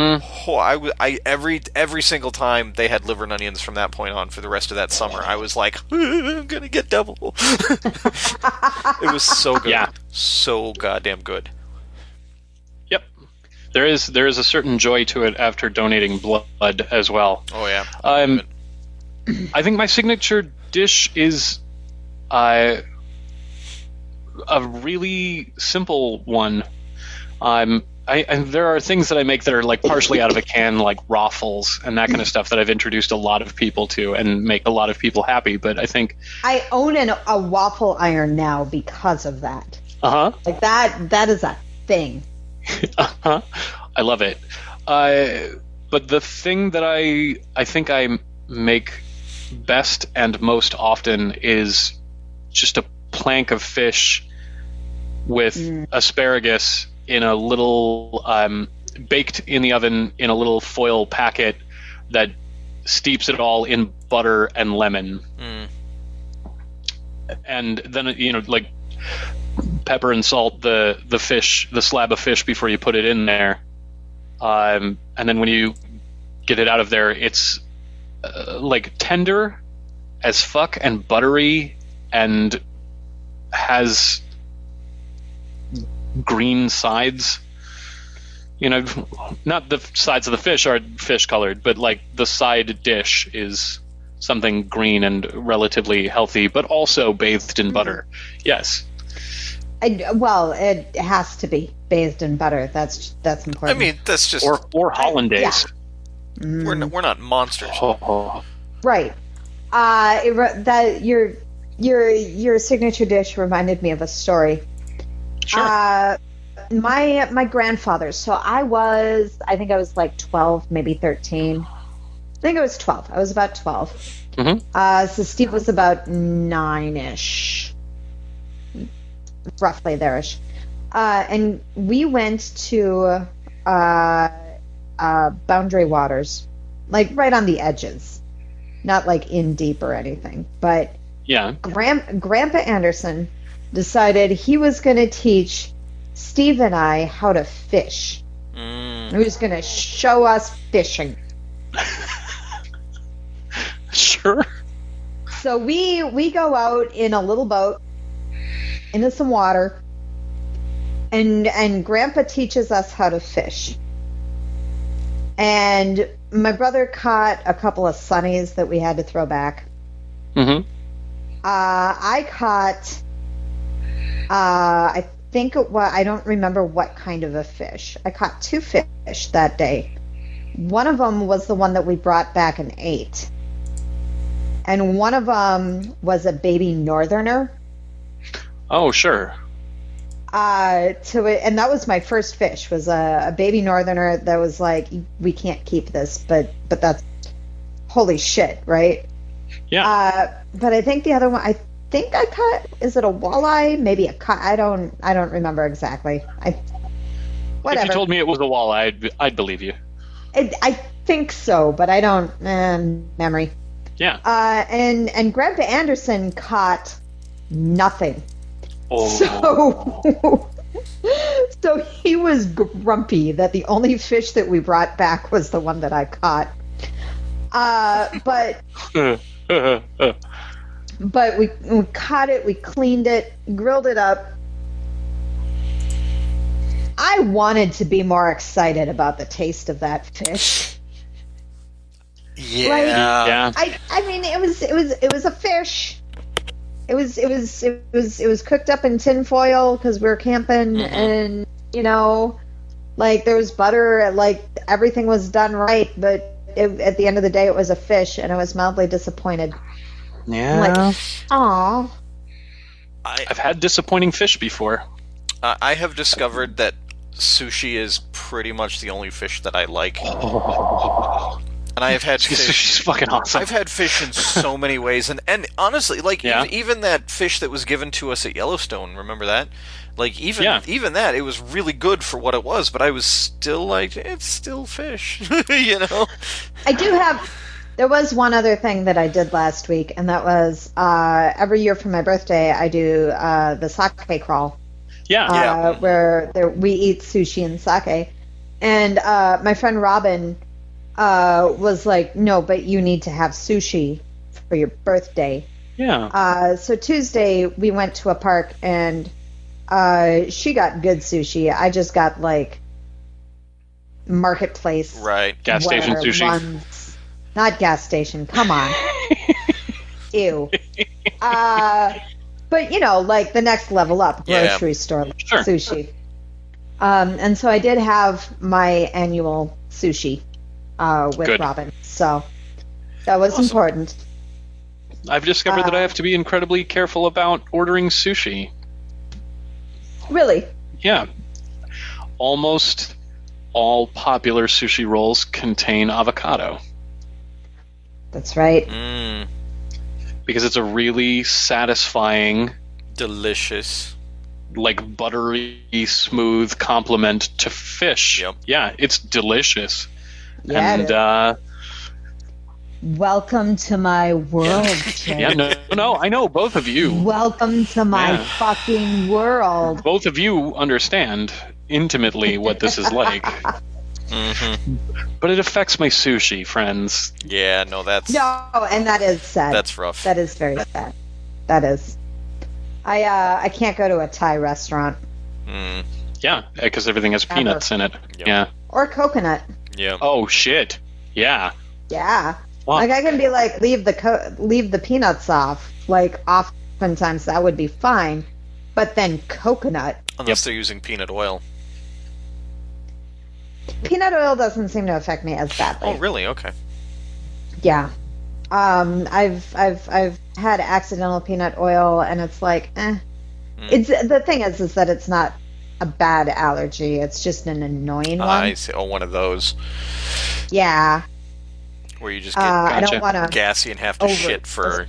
every single time they had liver and onions from that point on for the rest of that summer, I was like, I'm going to get double. It was so good. Yeah. So goddamn good. Yep. There is a certain joy to it after donating blood as well. Oh, yeah. I think my signature dish is a really simple one. There are things that I make that are like partially out of a can, like Ruffles and that kind of stuff that I've introduced a lot of people to and make a lot of people happy. But I think I own a waffle iron now because of that. Like that is a thing. I love it. But the thing that I think I make best and most often is just a plank of fish with asparagus in a little baked in the oven in a little foil packet that steeps it all in butter and lemon. And then, you know, like pepper and salt the fish, the slab of fish before you put it in there. And then when you get it out of there, it's like tender as fuck and buttery and has green sides. You know, not the sides of the fish are fish colored, but like the side dish is something green and relatively healthy, but also bathed in butter. Yes. Well, it has to be bathed in butter. That's I important. mean, that's just or hollandaise. we're not monsters. Oh. Right. That your signature dish reminded me of a story. Sure. My grandfather. So I think I was like 12, maybe 13. I think I was 12. I was about 12. Mm-hmm. So Steve was about 9-ish, roughly there-ish. And we went to Boundary Waters, like right on the edges, not like in deep or anything. But Yeah. Grandpa Anderson decided he was going to teach Steve and I how to fish. He was going to show us fishing. Sure. So we go out in a little boat into some water, and Grandpa teaches us how to fish. And my brother caught a couple of sunnies that we had to throw back. Mm-hmm. I caught, I think it was, I don't remember what kind of a fish. I caught 2 fish that day. One of them was the one that we brought back and ate. And one of them was a baby northerner. Oh, sure. And that was my first fish, was a baby northerner that was like, we can't keep this, but that's holy shit, right? Yeah. But I think the other one, I think I caught, is it a walleye? Maybe I don't remember exactly. Whatever. If you told me it was a walleye, I'd believe you. I think so, but I don't, memory. Yeah. And Grandpa Anderson caught nothing. Oh. So he was grumpy that the only fish that we brought back was the one that I caught. But we caught it, we cleaned it, grilled it up. I wanted to be more excited about the taste of that fish. Yeah. Right? Yeah. I mean, it was a fish. It was cooked up in tin foil because we were camping, and like there was butter, like everything was done right, but at the end of the day, it was a fish, and I was mildly disappointed. Yeah. Like, aw. I've had disappointing fish before. I have discovered that sushi is pretty much the only fish that I like. And I have had fish. She's fucking awesome. I've had fish in so many ways, and honestly, like Yeah. even that fish that was given to us at Yellowstone, remember that? Like even that, it was really good for what it was, but I was still like, it's still fish, I do have. There was one other thing that I did last week, and that was every year for my birthday, I do the sake crawl. Yeah. Where we eat sushi and sake. And my friend Robin was like, no, but you need to have sushi for your birthday. Yeah. So Tuesday we went to a park, and she got good sushi. I just got like marketplace, right? Gas station sushi. Ones. Not gas station. Come on. Ew. But like the next level up, grocery store Sure. sushi. And so I did have my annual sushi with Good. Robin. So that was important. I've discovered that I have to be incredibly careful about ordering sushi. Really? Yeah. Almost all popular sushi rolls contain avocado That's right. because it's a really satisfying, Delicious. like buttery, smooth complement to fish. Yep. Yeah, it's delicious. Yeah, it And Welcome to my world, Jay. yeah, no, I know both of you. Welcome to my Yeah. fucking world. Both of you understand intimately what this is like. But it affects my sushi, friends. Yeah, no, that's No, and that is sad. that's rough. That is very sad. That is. I can't go to a Thai restaurant Yeah, because everything has peanuts in it. Yep. Yeah. or coconut. Yeah. Oh shit. Yeah. Yeah. Wow. Like I can be like leave the peanuts off. Like oftentimes that would be fine, But then coconut. Unless they're using peanut oil. Peanut oil doesn't seem to affect me as badly. Oh, really? Okay. Yeah. I've had accidental peanut oil, and it's like, It's the thing is that it's not a bad allergy. It's just an annoying one. I see. Oh, one of those. Yeah. Where you just get I don't want to gassy and have to shit for,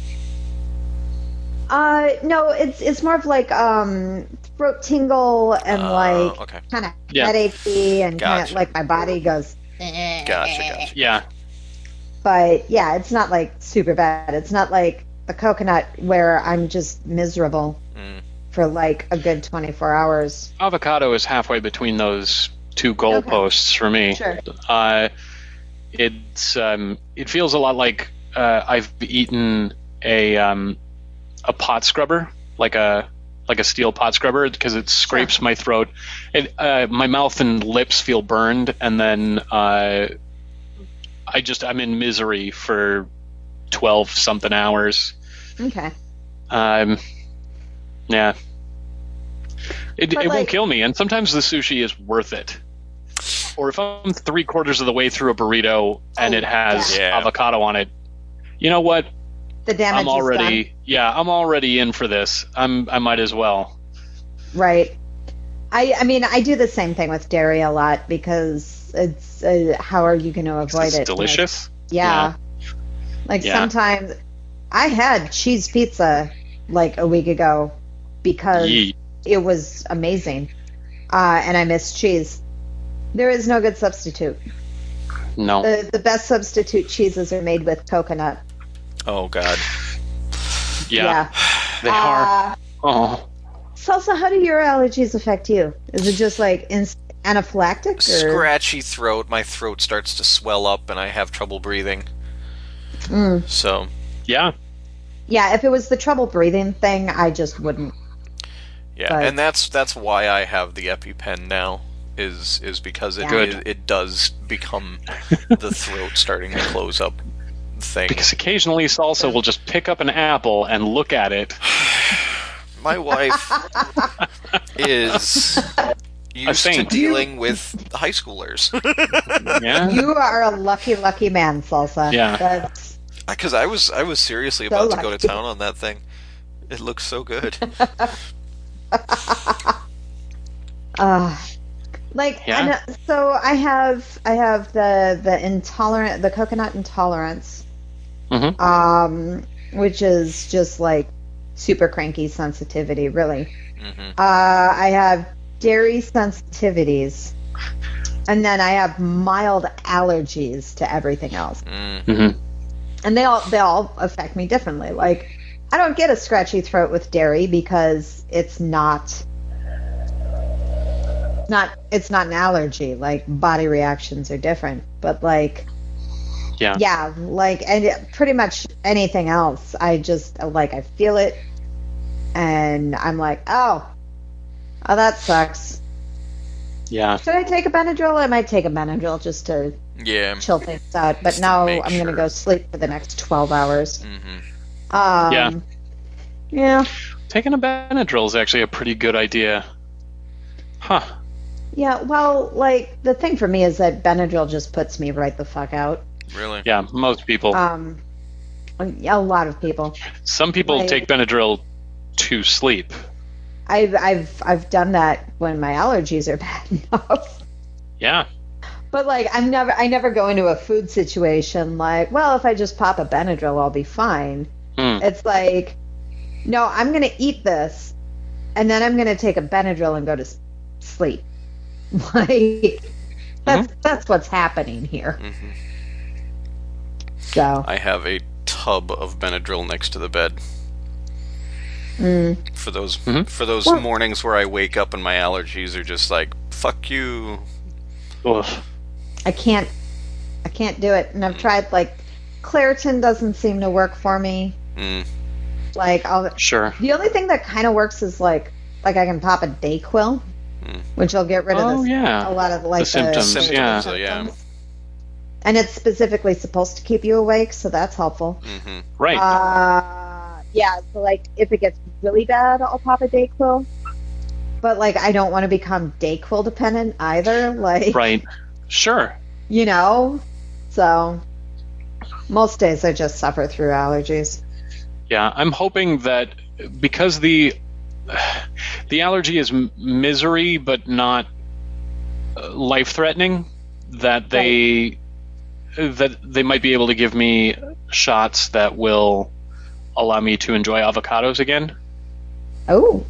No, it's more of like throat tingle and kind of headachy and kind of like my body goes. Gotcha. Yeah. But yeah, it's not like super bad. It's not like the coconut where I'm just miserable for like a good 24 hours. Avocado is halfway between those two goalposts for me. Sure. It feels a lot like I've eaten a pot scrubber, like a steel pot scrubber, because it scrapes my throat. My mouth and lips feel burned, and then I'm in misery for 12 something hours. Okay. Yeah. It won't kill me, and sometimes the sushi is worth it. Or if I'm 3/4 of the way through a burrito and it has avocado on it, you know what? The damage is done. I'm already in for this. I might as well. Right. I mean, I do the same thing with dairy a lot because it's how are you going to avoid it? It's delicious. Yeah. Sometimes I had cheese pizza like a week ago because it was amazing, and I miss cheese. There is no good substitute. No. The best substitute cheeses are made with coconut. Oh, God. Yeah. They are. Salsa, how do your allergies affect you? Is it just like anaphylactic? Or? Scratchy throat. My throat starts to swell up and I have trouble breathing. So. Yeah. Yeah, if it was the trouble breathing thing, I just wouldn't. Yeah, and that's why I have the EpiPen now. Is because it does become the throat starting to close up thing. Because occasionally Salsa will just pick up an apple and look at it. My wife is used to dealing with high schoolers. Yeah. You are a lucky man, Salsa. Yeah. Because I was seriously about to go to town on that thing. It looks so good. So I have the coconut intolerance, which is just like super cranky sensitivity, really. I have dairy sensitivities, and then I have mild allergies to everything else, and they all affect me differently. Like, I don't get a scratchy throat with dairy because it's not an allergy. Like, body reactions are different, but and pretty much anything else, I just I feel it and I'm like, oh that sucks. Yeah. Should I take a Benadryl? I might take a Benadryl just to chill things out, but now I'm gonna go sleep for the next 12 hours. Yeah. Taking a Benadryl is actually a pretty good idea. Huh. Yeah, well, the thing for me is that Benadryl just puts me right the fuck out. Really? Yeah, most people. A lot of people. Some people take Benadryl to sleep. I've done that when my allergies are bad enough. Yeah. But I never go into a food situation like, well, if I just pop a Benadryl, I'll be fine. It's like, no, I'm going to eat this, and then I'm going to take a Benadryl and go to sleep. That's what's happening here. So I have a tub of Benadryl next to the bed. For those mornings where I wake up and my allergies are just like, fuck you. Ugh. I can't do it, and I've tried Claritin doesn't seem to work for me. Sure. The only thing that kind of works is I can pop a Dayquil, which will get rid of a lot of the symptoms. Yeah. And it's specifically supposed to keep you awake, so that's helpful. Right. Yeah, so like if it gets really bad, I'll pop a Dayquil. But like I don't want to become Dayquil dependent either. Like Right. Sure. you know, so most days I just suffer through allergies. Yeah, I'm hoping that because the allergy is misery but not life-threatening, that they might be able to give me shots that will allow me to enjoy avocados again. Oh,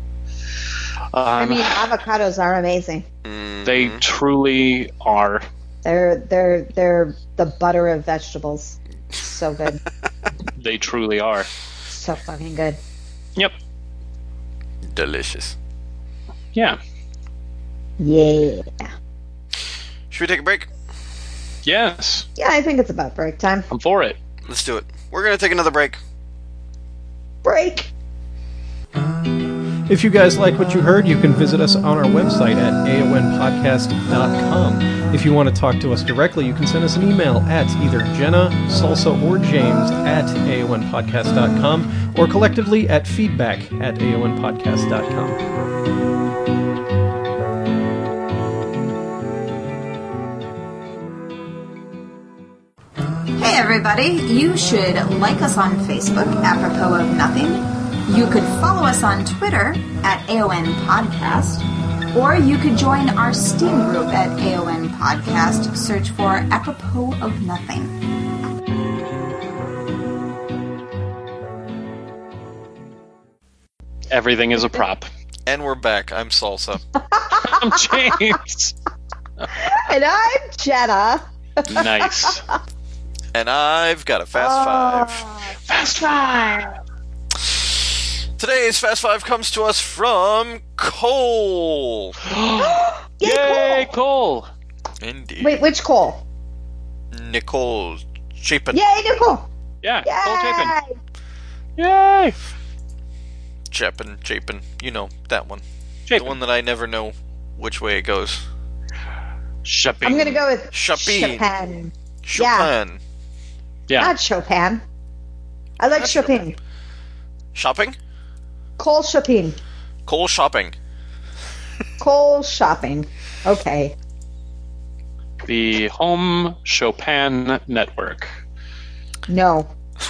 I mean, avocados are amazing. They truly are. They're the butter of vegetables. So good. They truly are. So fucking good. Yep. Delicious. Yeah. Yeah. Should we take a break? Yes. Yeah, I think it's about break time. I'm for it. Let's do it. We're going to take another break. Break. If you guys like what you heard, you can visit us on our website at aonpodcast.com. If you want to talk to us directly, you can send us an email at either Jenna, Salsa, or James at aonpodcast.com, or collectively at feedback@aonpodcast.com. Hey everybody, you should like us on Facebook, apropos of nothing. You could follow us on Twitter at AON Podcast, or you could join our Steam group at AON Podcast. Search for apropos of nothing. Everything is a prop. And we're back. I'm Salsa. I'm James. And I'm Jenna. Nice. And I've got a Fast Five. Fast Five. Today's Fast Five comes to us from Cole. Yay, Cole. Indeed. Wait, which Cole? Nicole Chapin. Yay, Nicole. Yeah, Yay. Cole Chapin. Yay. Chapin. You know, that one. Chapin. The one that I never know which way it goes. Chapin. I'm gonna go with Chapin. Chopin. Chopin. Yeah. Not Chopin. I like Not Chopin. Shopping? Cole Chopin. Cole shopping. Cole shopping. Okay. The Home Chopin Network. No.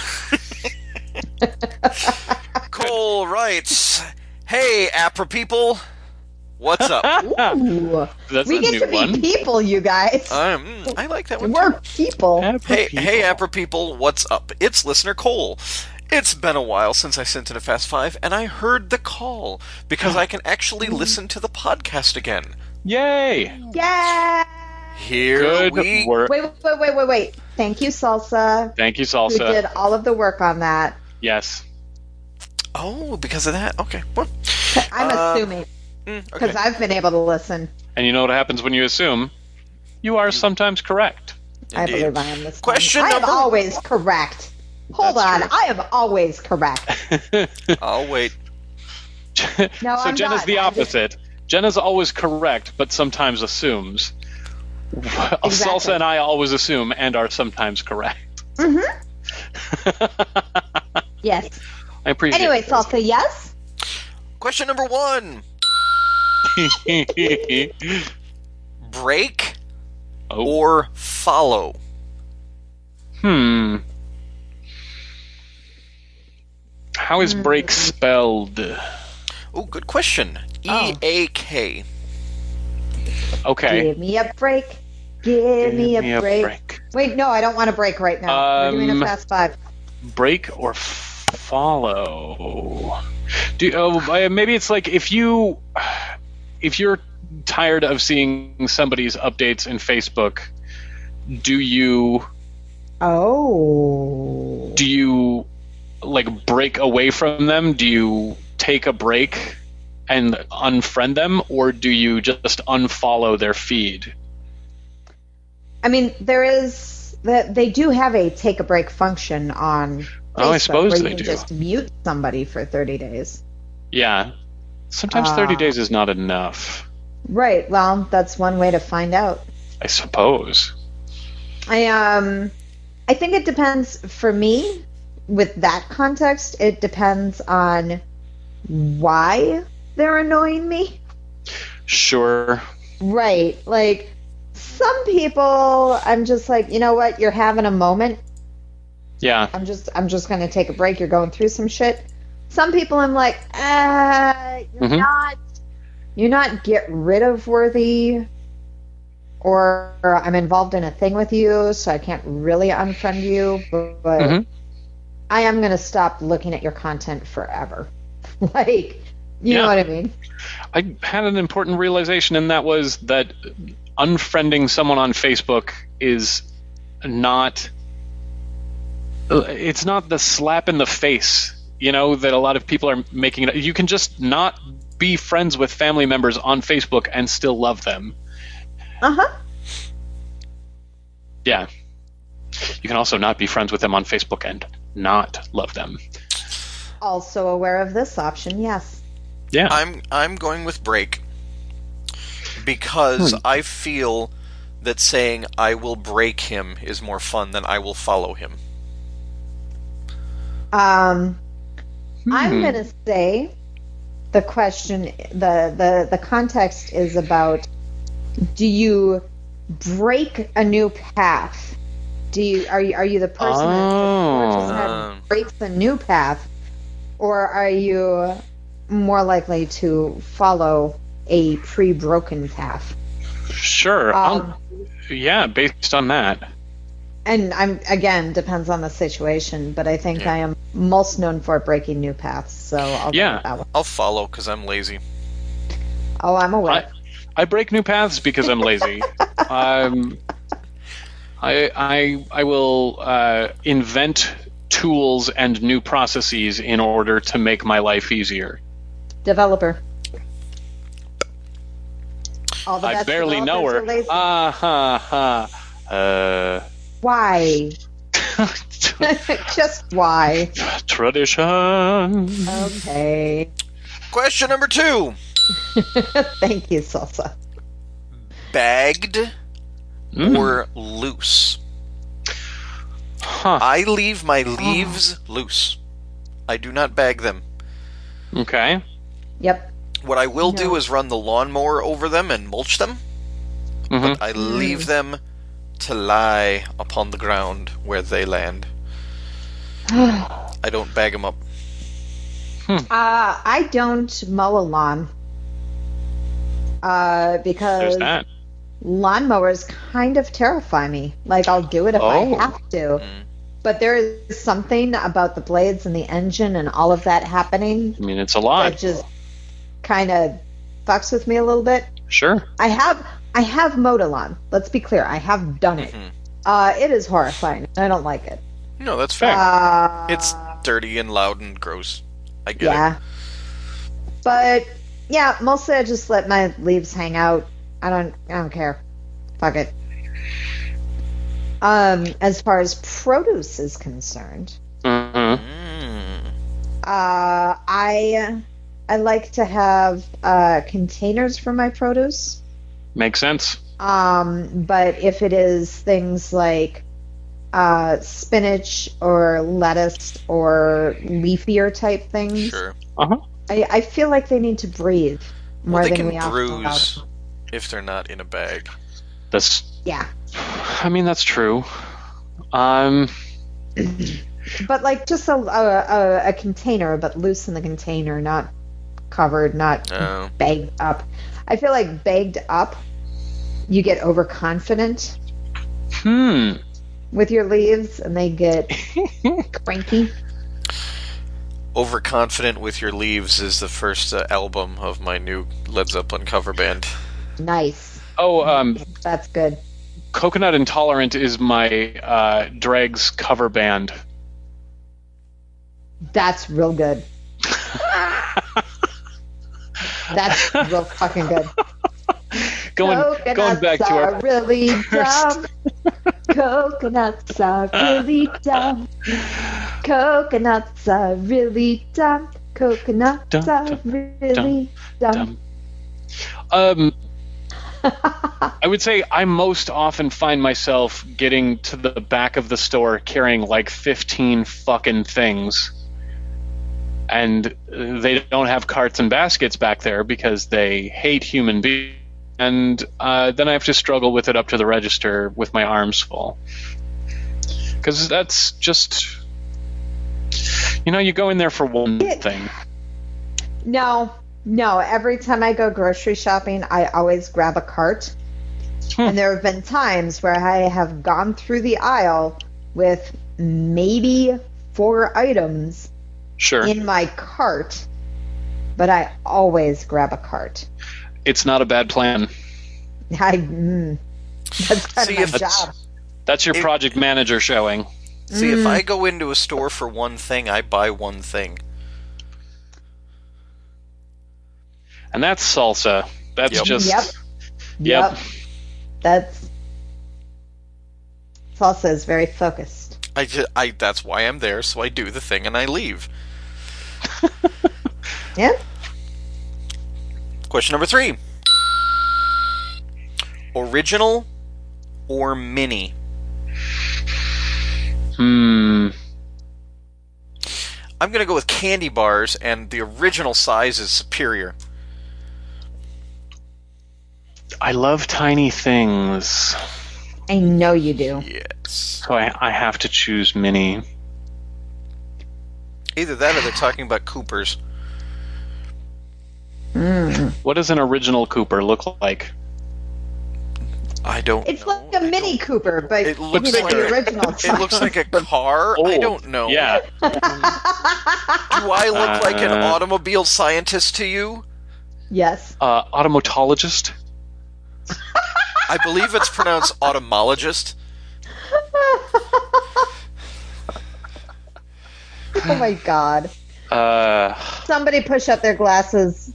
Cole writes, "Hey, Apra people, what's up?" Ooh. That's We a get new to be one. people, you guys. I like that one. We're people. Hey, Apra people, what's up? It's listener Cole. It's been a while since I sent in a Fast Five, and I heard the call because I can actually listen to the podcast again. Yay! Yeah. Here Good we work. Wait. Thank you, Salsa. Thank you, Who Salsa. did all of the work on that. Yes. Oh, because of that? Okay. Well, I'm assuming. Because okay. I've been able to listen. And you know what happens when you assume? You are sometimes correct. I Indeed. believe I am this Question time. I am number- always correct. Hold That's on. true. I am always correct. I'll wait. No, So I'm Jenna's not. the I'm just- opposite. Jenna's always correct, but sometimes assumes. Salsa and I always assume and are sometimes correct. Yes. I appreciate Anyway, it. Salsa, yes? Question number 1. Break Oh. or follow? How is break spelled? Oh, good question. Oh. E-A-K. Okay. Give me a break. Give me a break. Wait, no, I don't want a break right now. We're doing a fast five. Break or follow? Maybe it's like if you're tired of seeing somebody's updates in Facebook, do you like break away from them? Do you take a break and unfriend them, or do you just unfollow their feed? I mean, they do have a take a break function on Facebook I suppose where they you can do. just mute somebody for 30 days. Yeah. Sometimes 30 days is not enough, Right. Well, that's one way to find out. I suppose. I think it depends for me. with that context, it depends on why they're annoying me. Sure. Right. Like, some people, I'm just like, you know what? You're having a moment. Yeah. I'm just going to take a break. You're going through some shit. Some people, I'm like, you're not get rid of worthy, or I'm involved in a thing with you, so I can't really unfriend you, but I am going to stop looking at your content forever. Like, you know what I mean? I had an important realization, and that was that unfriending someone on Facebook is not... It's not the slap in the face, that a lot of people are making it. You can just not be friends with family members on Facebook and still love them. Yeah. You can also not be friends with them on Facebook and not love them. Also aware of this option, yes. Yeah. I'm going with break because I feel that saying I will break him is more fun than I will follow him. I'm going to say the question, the context is about, do you break a new path? Are you the person that breaks a new path, or are you more likely to follow a pre-broken path? Sure. Yeah, based on that. And depends on the situation, but I think I am most known for breaking new paths, so I'll go with that one. I'll follow because I'm lazy. Oh, I'm aware. I break new paths because I'm lazy. I will invent tools and new processes in order to make my life easier. Developer. All the I barely know her. Why? Just why? Tradition. Okay. Question number 2. Thank you, Salsa. Bagged or loose? I leave my leaves loose. I do not bag them. Okay. Yep. What I will do is run the lawnmower over them and mulch them. But I leave them to lie upon the ground where they land. I don't bag them up. I don't mow a lawn because lawnmowers kind of terrify me. Like, I'll do it if I have to. But there is something about the blades and the engine and all of that happening. I mean, it's a lot. That just kind of fucks with me a little bit. Sure. I have mowed a lawn. Let's be clear. I have done it. It is horrifying. I don't like it. No, that's fair. It's dirty and loud and gross. I get it. But yeah, mostly I just let my leaves hang out. I don't care. Fuck it. As far as produce is concerned, I like to have containers for my produce. Makes sense. But if it is things like spinach or lettuce or leafier type things, sure. I feel like they need to breathe more than we often bruise if they're not in a bag. I mean, that's true. But like just a container, but loose in the container, not covered, not bagged up. I feel like bagged up, you get overconfident with your leaves, and they get cranky. Overconfident with Your Leaves is the first album of my new Led Zeppelin cover band. Nice. Oh, that's good. Coconut Intolerant is my Dregs cover band. That's real good. That's real fucking good. Going back to our really dumb. Coconuts are really dumb. Coconuts are really dumb. Coconuts are really dumb. I would say I most often find myself getting to the back of the store carrying like 15 fucking things. And they don't have carts and baskets back there because they hate human beings. And then I have to struggle with it up to the register with my arms full. Because that's just... you go in there for one thing. No. Every time I go grocery shopping, I always grab a cart. And there have been times where I have gone through the aisle with maybe 4 items in my cart, but I always grab a cart. It's not a bad plan. That's kind of my job. That's your project manager showing. See, if I go into a store for one thing, I buy one thing. And that's salsa. That's just... Yep. That's... Salsa is very focused. That's why I'm there, so I do the thing and I leave. Yeah. Question number 3. Original or mini? I'm going to go with candy bars, and the original size is superior. I love tiny things. I know you do. Yes. So I have to choose mini. Either that or they're talking about Coopers. What does an original Cooper look like? I don't It's know. like a Mini Cooper, but It looks like like the original It size. looks like a car. I don't know. Yeah. Do I look like an automobile scientist to you? Yes. Automatologist? I believe it's pronounced automologist. Oh my god. Somebody push up their glasses.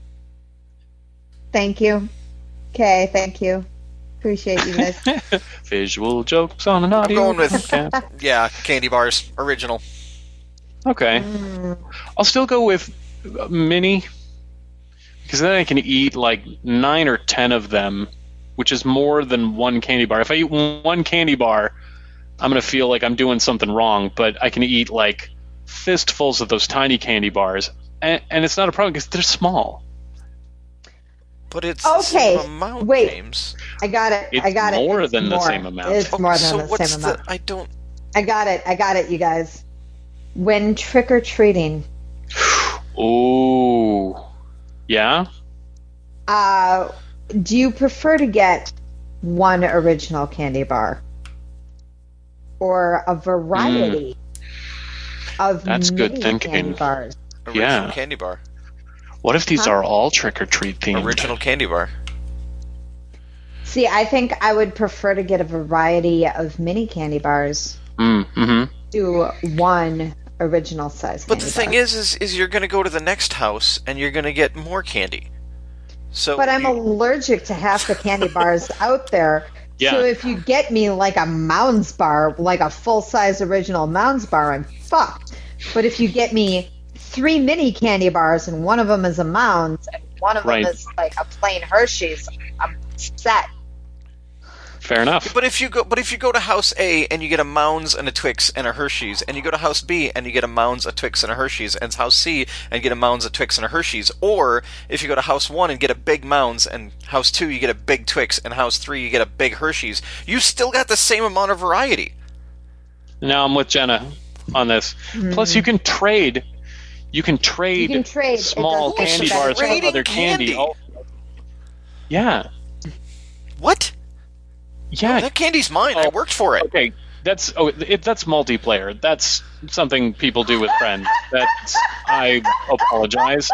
Thank you. Okay, thank you. Appreciate you guys. Visual jokes on an audio. I'm going with podcast. candy bars, original. Okay. I'll still go with mini, because then I can eat like 9 or 10 of them, which is more than one candy bar. If I eat one candy bar, I'm going to feel like I'm doing something wrong, but I can eat like fistfuls of those tiny candy bars, and it's not a problem because they're small. But it's the same amount, wait. James. I got it. It's I got it. more It's than the more. same amount. It's more than So the what's same amount. I don't... I got it, you guys. When trick-or-treating, Ooh. Yeah? do you prefer to get one original candy bar? Or a variety of That's good mini thinking. candy bars? Original candy bar. What if these are all trick-or-treat themed? Original candy bar. See, I think I would prefer to get a variety of mini candy bars to one original size But candy the thing bar. is you're going to go to the next house and you're going to get more candy. So But I'm allergic to half the candy bars out there. Yeah. So if you get me like a Mounds bar, like a full-size original Mounds bar, I'm fucked. But if you get me 3 mini candy bars and one of them is a Mounds and one of them is like a plain Hershey's, I'm set. Fair enough. But if you go to House A and you get a Mounds and a Twix and a Hershey's, and you go to House B and you get a Mounds, a Twix, and a Hershey's, and House C and get a Mounds, a Twix, and a Hershey's, or if you go to House 1 and get a big Mounds, and House 2 you get a big Twix, and House 3 you get a big Hershey's, you still got the same amount of variety. Now I'm with Jenna on this. Plus, you can trade. You can trade small It does candy make bars for Trading other candy. candy. Yeah. What? Yeah. No, that candy's mine. I worked for it. Okay. That's that's multiplayer. That's something people do with friends. I apologize.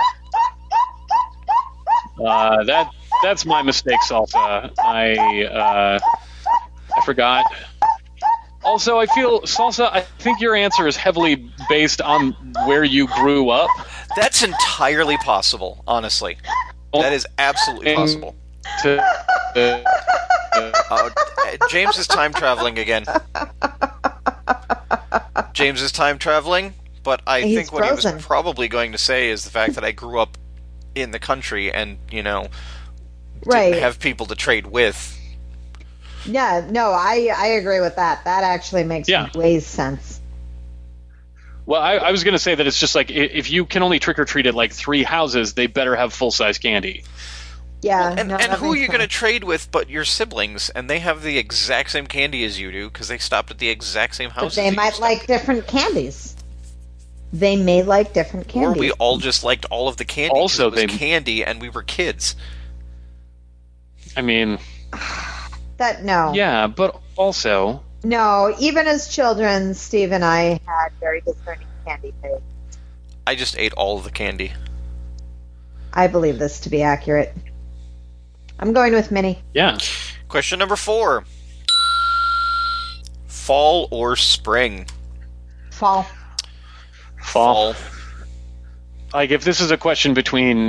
That's my mistake, Salsa. I forgot. Also, I feel, Salsa, I think your answer is heavily based on where you grew up. That's entirely possible, honestly. That is absolutely possible. James is time traveling again. James is time traveling, but I think what he was probably going to say is the fact that I grew up in the country and, Right. have people to trade with. Yeah, no, I agree with that. That actually makes way sense. Well, I was going to say that it's just like if you can only trick or treat at like 3 houses, they better have full size candy. Yeah, and who are you going to trade with but your siblings? And they have the exact same candy as you do because they stopped at the exact same house. But they might like different candies. They may like different candies. Or we all just liked all of the candy. Also, it was candy, and we were kids. I mean, no. Yeah, but also no. Even as children, Steve and I had very discerning candy tastes. I just ate all of the candy. I believe this to be accurate. I'm going with Minnie. Yeah. Question number 4. Fall or spring? Fall. Like, if this is a question between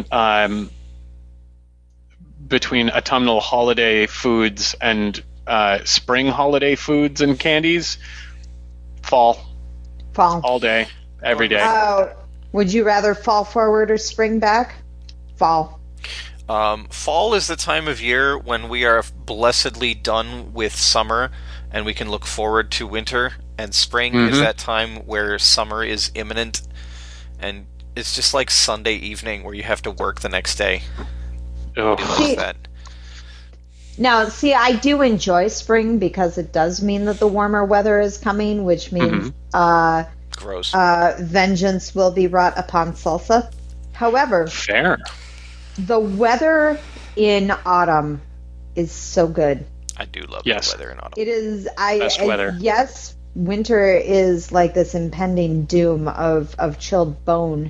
autumnal holiday foods and spring holiday foods and candies, fall. All day, every day. Would you rather fall forward or spring back? Fall. Fall is the time of year when we are blessedly done with summer and we can look forward to winter, and spring is that time where summer is imminent and it's just like Sunday evening where you have to work the next day. That. Now, see, I do enjoy spring because it does mean that the warmer weather is coming, which means gross. Vengeance will be wrought upon Salsa. However, fair. The weather in autumn is so good. I do love the weather in autumn. It is. Best weather. Yes, winter is like this impending doom of chilled bone.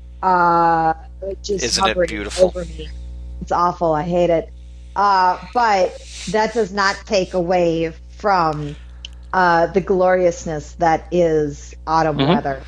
Just isn't it beautiful? Over me. It's awful. I hate it. But that does not take away from the gloriousness that is autumn weather.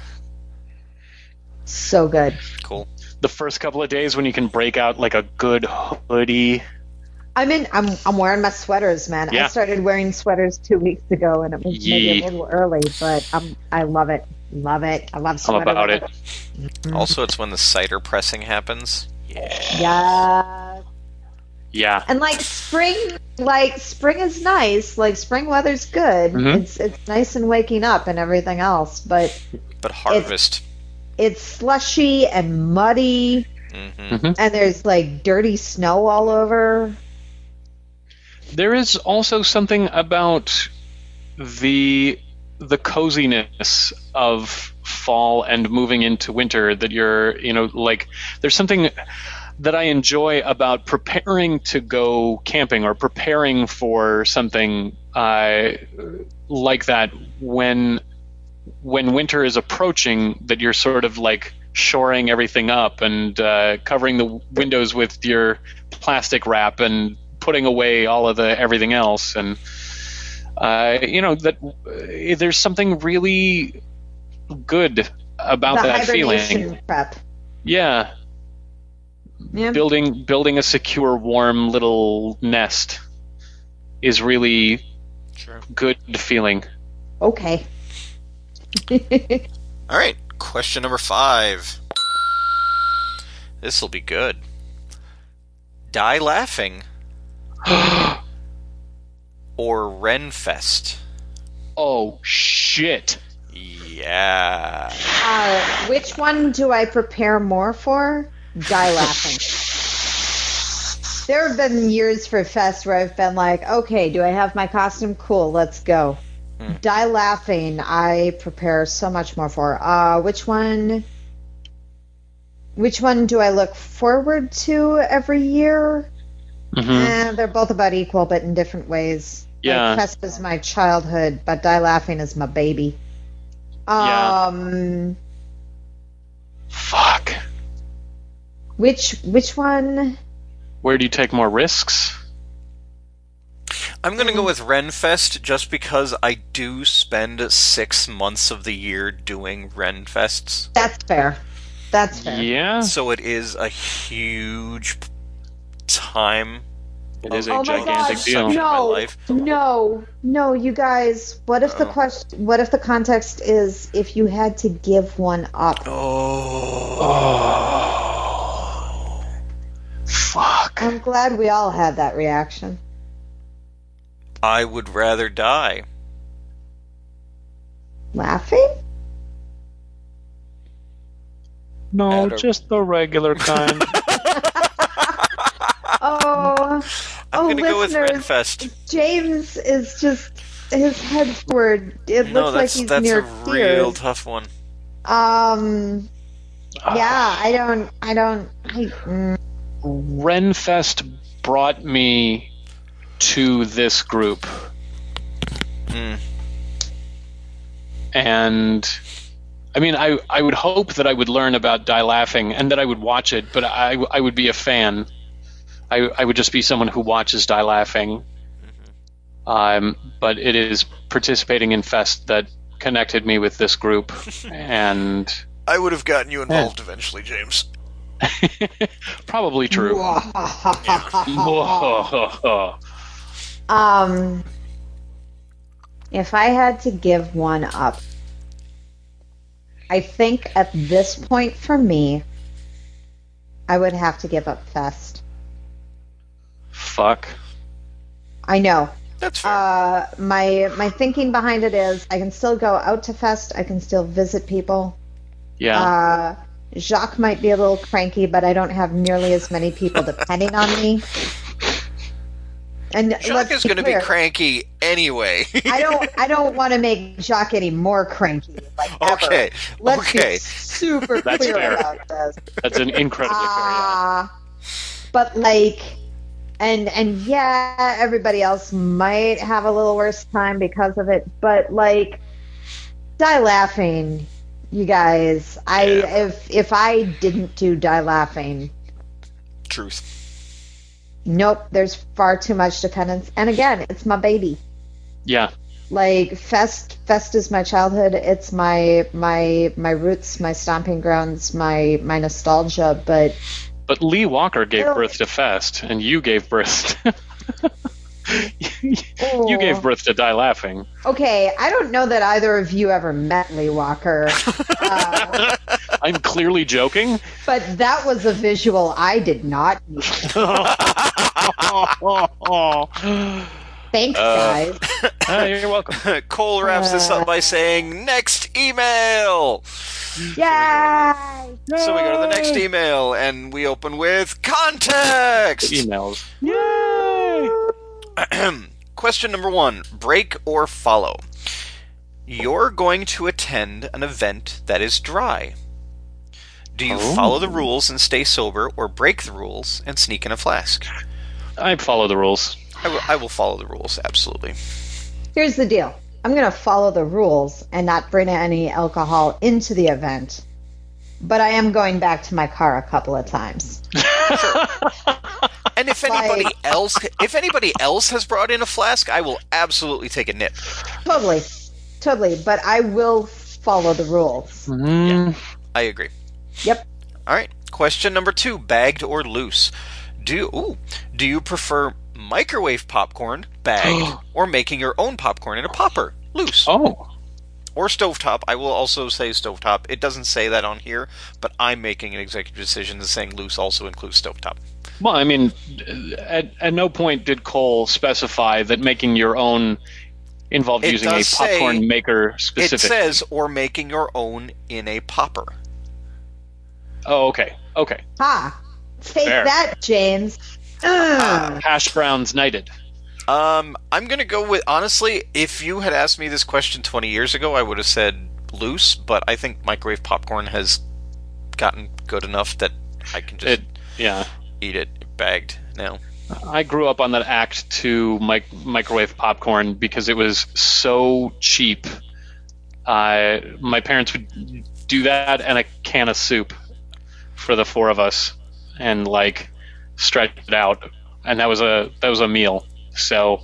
So good. Cool. The first couple of days when you can break out like a good hoodie. I'm wearing my sweaters, man. Yeah. I started wearing sweaters 2 weeks ago, and it was maybe a little early, but I love it. Love it. I love sweaters. I'm about it. Also, it's when the cider pressing happens. Yeah. Yeah. And spring is nice. Like spring weather's good. It's nice and waking up and everything else, but harvest. It's slushy and muddy, and there's like dirty snow all over. There is also something about the coziness of fall and moving into winter that there's something that I enjoy about preparing to go camping or preparing for something like that when winter is approaching, that you're sort of like shoring everything up and covering the windows with your plastic wrap and putting away all of everything else, and that there's something really good about that feeling. Prep. Yeah. Building a secure, warm little nest is really good feeling. Okay. All right, question number 5. This will be good. Die Laughing or Renfest? Oh, shit. Yeah. Which one do I prepare more for? Die Laughing. There have been years for Fest where I've been like, okay, do I have my costume? Cool, let's go. Die Laughing, I prepare so much more for. Which one do I look forward to every year? They're both about equal, but in different ways. Yeah. Like Fest is my childhood, but Die Laughing is my baby. Fuck. Which one? Where do you take more risks? I'm going to go with Renfest just because I do spend 6 months of the year doing Renfests. That's fair. Yeah. So it is a huge time. It is a gigantic deal. In my life. No, you guys. What if the context is if you had to give one up? Oh. Fuck. I'm glad we all had that reaction. I would rather die. Laughing? No, At a- just the regular kind. Oh, I'm going to go with listeners, Renfest. James is just his head forward. It No, looks like that's he's a near real tears. tough one. Yeah, I don't. Renfest brought me to this group. And I mean, I would hope that I would learn about Die Laughing and that I would watch it, but I would be a fan. I would just be someone who watches Die Laughing. But it is participating in Fest that connected me with this group, and I would have gotten you involved eventually, James. probably true. If I had to give one up, I think at this point for me, I would have to give up Fest. Fuck. I know. That's fair. My thinking behind it is I can still go out to Fest. I can still visit people. Yeah. Jacques might be a little cranky, but I don't have nearly as many people depending on me. And Jacques is going to be cranky anyway. I don't want to make Jacques any more cranky. Like Okay. Ever. Let's Okay. be super That's clear fair. about this. That's an incredibly fair. Yeah. But like, and yeah, everybody else might have a little worse time because of it. But like, Die Laughing, you guys. If I didn't do Die Laughing, Truth. nope. There's far too much dependence. And again, it's my baby. Yeah. Like Fest is my childhood. It's my roots, my stomping grounds, my nostalgia. But Lee Walker gave Ew. birth to Fest, and you gave birth. you Oh. gave birth to Die Laughing. okay, I don't know that either of you ever met Lee Walker, I'm clearly joking. but that was a visual I did not need. Thanks, guys. You're welcome. Cole wraps this up by saying, next email! Yay! So we go to the next email, and we open with context! Emails. Yay! Question number 1, break or follow? You're going to attend an event that is dry. Do you follow the rules and stay sober, or break the rules and sneak in a flask? I follow the rules. I will follow the rules, absolutely. Here's the deal. I'm going to follow the rules and not bring any alcohol into the event. But I am going back to my car a couple of times. And if anybody else has brought in a flask, I will absolutely take a nip. Totally. But I will follow the rules. Yeah, I agree. Yep. All right. Question number 2, bagged or loose? Do you prefer microwave popcorn, bagged, or making your own popcorn in a popper, loose? Oh. Or stovetop. I will also say stovetop. It doesn't say that on here, but I'm making an executive decision that saying loose also includes stovetop. Well, I mean, at no point did Cole specify that making your own involved It using a does popcorn say- maker It specific. says, or making your own in a popper. Oh, okay. Ha! Take Fair. that, James. Ugh. Hash browns knighted. I'm going to go with, honestly, if you had asked me this question 20 years ago, I would have said loose, but I think microwave popcorn has gotten good enough that I can just eat it bagged now. I grew up on that Act 2 microwave popcorn because it was so cheap. My parents would do that and a can of soup for the 4 of us, and like stretch it out, and that was a meal. So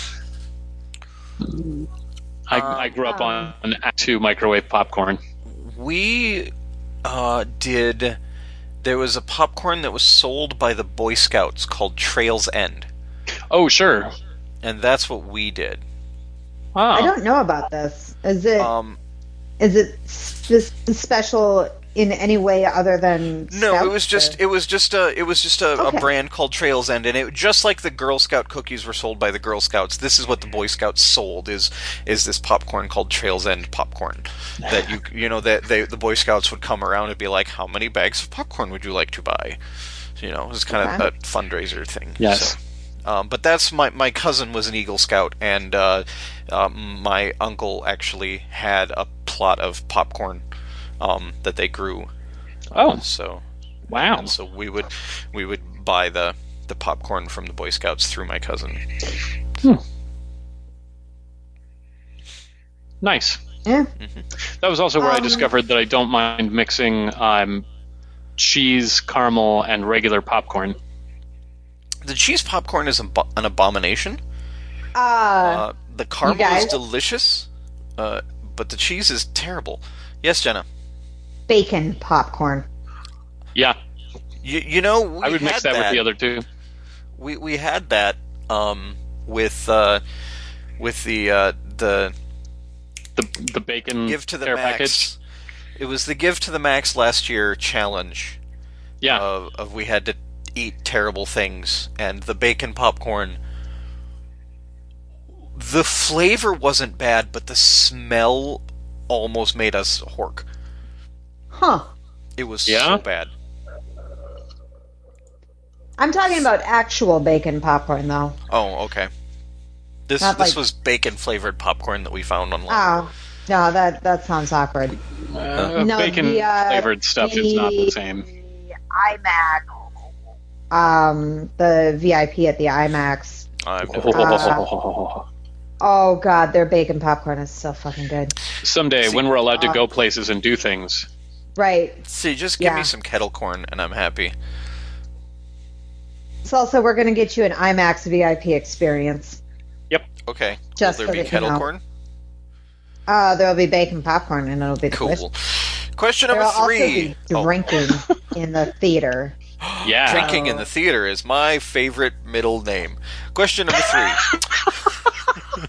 I grew up on Act 2 microwave popcorn. We did. There was a popcorn that was sold by the Boy Scouts called Trail's End, Oh, sure. and that's what we did. I Oh, don't know about this. Is it special in any way other than No, Scouts, it was just a Okay. brand called Trails End, and it just like the Girl Scout cookies were sold by the Girl Scouts. This is what the Boy Scouts sold is this popcorn called Trails End popcorn. That the Boy Scouts would come around and be like, "How many bags of popcorn would you like to buy?" It was kind of a fundraiser thing. Yes. So, but that's my cousin was an Eagle Scout, and my uncle actually had a plot of popcorn that they grew. Oh, So wow. so we would buy the popcorn from the Boy Scouts through my cousin. Nice. Yeah. That was also where I discovered that I don't mind mixing cheese, caramel, and regular popcorn. The cheese popcorn is an abomination. Uh, The caramel guys- is delicious, but the cheese is terrible. Yes, Jenna. bacon popcorn. Yeah, We I would mix had that with the other two. We had that with the The bacon Give to the care Max. package. It was the Give to the Max last year challenge. Yeah. Of we had to eat terrible things, and the bacon popcorn. The flavor wasn't bad, but the smell almost made us hork. Huh. It was Yeah? so bad. I'm talking about actual bacon popcorn, though. Oh, okay. This Not like- was bacon flavored popcorn that we found online. Oh, no, that sounds awkward. No, Bacon the, flavored stuff is not the same. IMAX, the VIP at the IMAX. I've never Oh God, their bacon popcorn is so fucking good. Someday, when we're allowed to go places and do things. Right. See, just give me Yeah. some kettle corn and I'm happy. So also, we're going to get you an IMAX VIP experience. Okay. Just Will so there be that you kettle know. corn? There'll be bacon popcorn, and it'll be delicious. Cool. Question There'll number also 3. be drinking in the theater. Yeah. Drinking in the theater is my favorite middle name. Question number 3.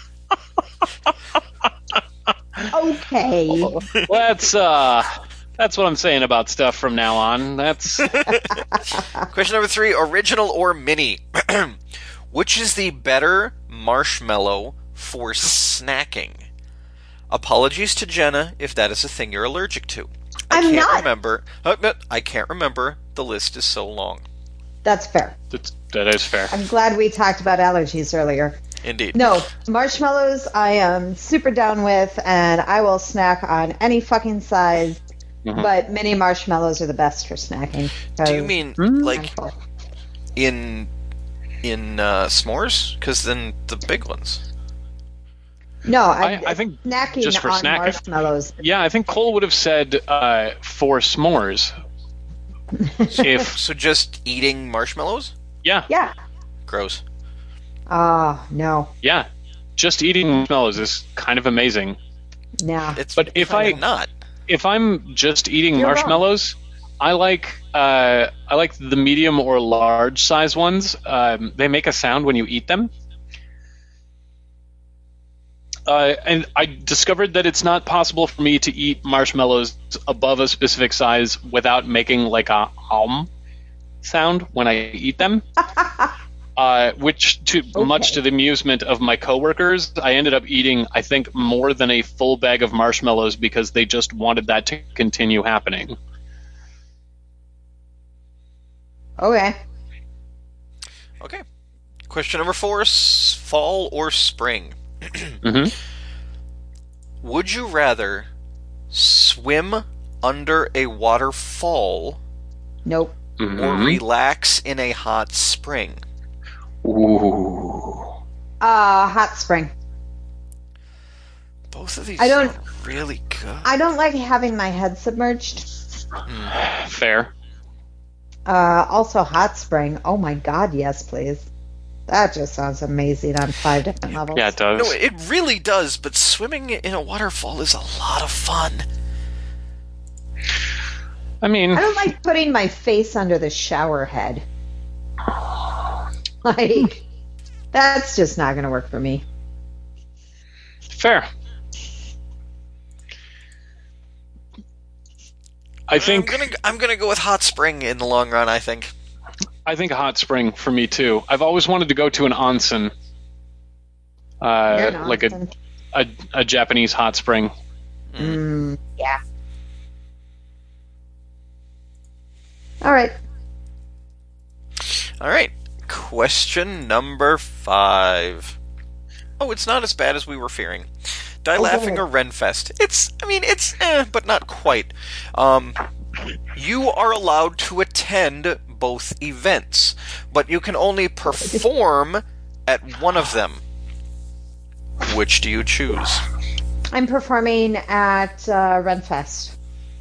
Okay. That's what I'm saying about stuff from now on. That's Question number 3. Original or mini? Which is the better marshmallow for snacking? Apologies to Jenna if that is a thing you're allergic to. I I'm can't not. remember. I can't remember. The list is so long. That's fair. that is fair. I'm glad we talked about allergies earlier. Indeed. No, marshmallows I am super down with, and I will snack on any fucking size. Mhm. But mini marshmallows are the best for snacking. Do you mean like in s'mores? Because then the big ones. No, I think snacking just for on snacking. marshmallows. Yeah, I think Cole would have said for s'mores. If So just eating marshmallows? yeah, Yeah. Gross. Oh, no. yeah, just eating marshmallows is kind of amazing. Nah. It's But if kinda I- not. If I'm just eating You're wrong. marshmallows, I like the medium or large size ones. They make a sound when you eat them. And I discovered that it's not possible for me to eat marshmallows above a specific size without making like a sound when I eat them. Which, much to the amusement of my coworkers, I ended up eating, I think, more than a full bag of marshmallows because they just wanted that to continue happening. Okay. Okay. Question number 4. Fall or spring? hmm Would you rather swim under a waterfall Nope. or relax in a hot spring? Ooh. Hot spring. Both of these I don't- are really good. I don't like having my head submerged. Fair. Also, hot spring. Oh my God, yes, please. That just sounds amazing on 5 different levels. Yeah, it does. No, it really does, but swimming in a waterfall is a lot of fun. I mean, I don't like putting my face under the shower head. Like, that's just not going to work for me. fair. I'm gonna go with Hot Spring in the long run. I think Hot Spring for me too. I've always wanted to go to an onsen, like a Japanese hot spring. Yeah. All right. Question number 5. Oh, it's not as bad as we were fearing. Die Laughing or Renfest? It's but not quite. You are allowed to attend both events, but you can only perform at one of them. Which do you choose? I'm performing at Renfest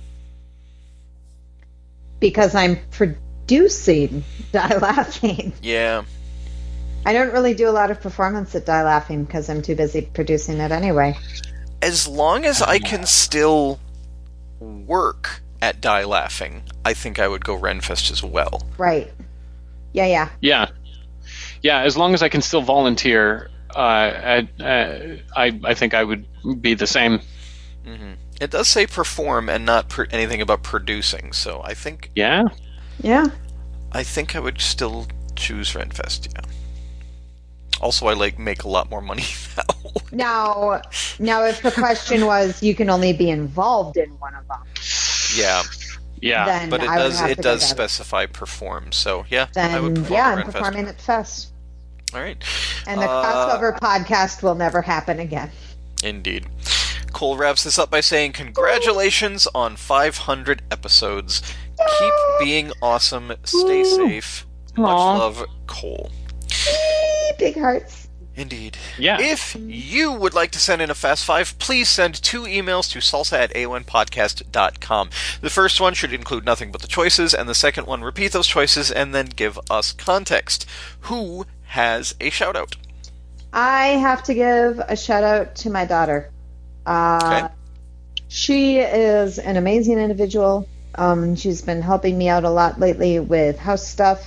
because I'm producing Die Laughing. Yeah. I don't really do a lot of performance at Die Laughing because I'm too busy producing it anyway. As long as I can still work at Die Laughing, I think I would go Renfest as well. Right. Yeah. As long as I can still volunteer, I think I would be the same. Mm-hmm. It does say perform and not anything about producing, so I think... Yeah. I think I would still choose Renfest, yeah. Also, I make a lot more money now. Now, if the question was you can only be involved in one of them... Yeah, then but it does specify perform, so yeah. Then, I would I'm performing at Fest. All right. And the crossover podcast will never happen again. Indeed. Cole wraps this up by saying, congratulations on 500 episodes. Keep being awesome. Stay safe. Much love, Cole. Big hearts. Indeed. Yeah. If you would like to send in a Fast Five, please send 2 emails to salsa@aonpodcast.com. The first one should include nothing but the choices, and the second one repeat those choices and then give us context. Who has a shout-out? I have to give a shout-out to my daughter. Okay. She is an amazing individual. She's been helping me out a lot lately with house stuff.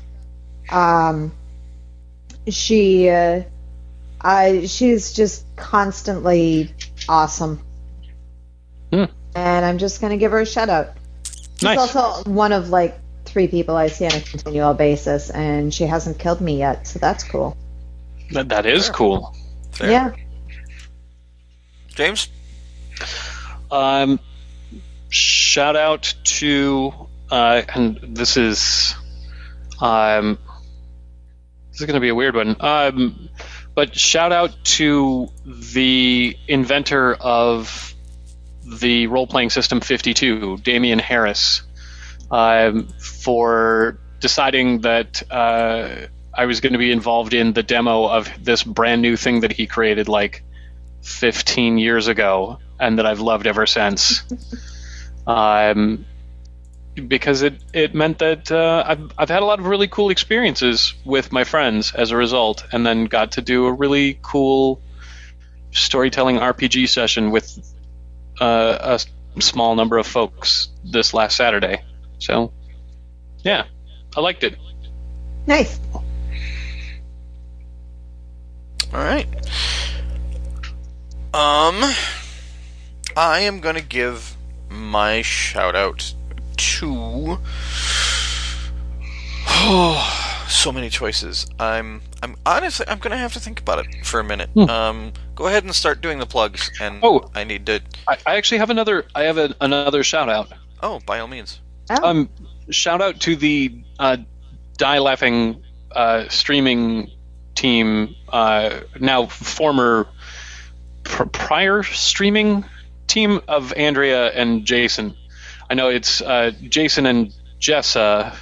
She's just constantly awesome. And I'm just going to give her a shout out. She's also one of 3 people I see on a continual basis, and she hasn't killed me yet, so that's cool. That is cool. Fair. Yeah. James? Shout out to, and this is going to be a weird one, but shout out to the inventor of the role-playing system 52, Damian Harris, for deciding that I was going to be involved in the demo of this brand new thing that he created 15 years ago, and that I've loved ever since. Because it meant that I've had a lot of really cool experiences with my friends as a result, and then got to do a really cool storytelling RPG session with a small number of folks this last Saturday. So, yeah, I liked it. Nice. All right. I am going to give my shout out to so many choices. I'm honestly going to have to think about it for a minute. Go ahead and start doing the plugs, and I need to. I actually have another. I have another shout out. Oh, by all means. Shout out to the Die Laughing streaming team, now former prior streaming team of Andrea and Jason. I know it's Jason and Jessa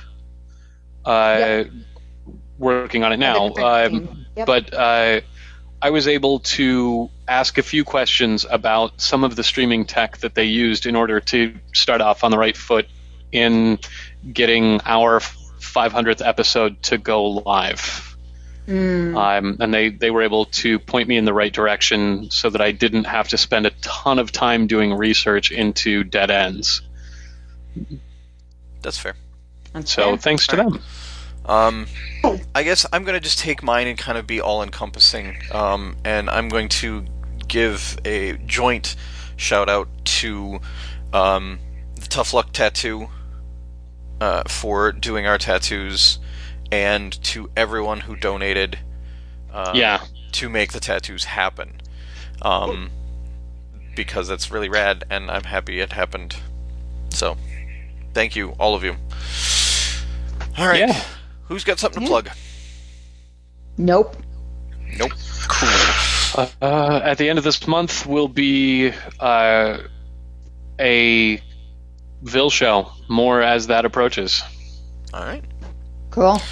working on it now, but I was able to ask a few questions about some of the streaming tech that they used in order to start off on the right foot in getting our 500th episode to go live. And they were able to point me in the right direction so that I didn't have to spend a ton of time doing research into dead ends. That's fair. Thanks to them. I guess I'm going to just take mine and kind of be all-encompassing, and I'm going to give a joint shout-out to the Tough Luck Tattoo for doing our tattoos, and to everyone who donated to make the tattoos happen. Because that's really rad, and I'm happy it happened. So, thank you, all of you. All right. Yeah. Who's got something to plug? Nope. Nope. Cool. At the end of this month will be a Vil show. More as that approaches. All right. Cool.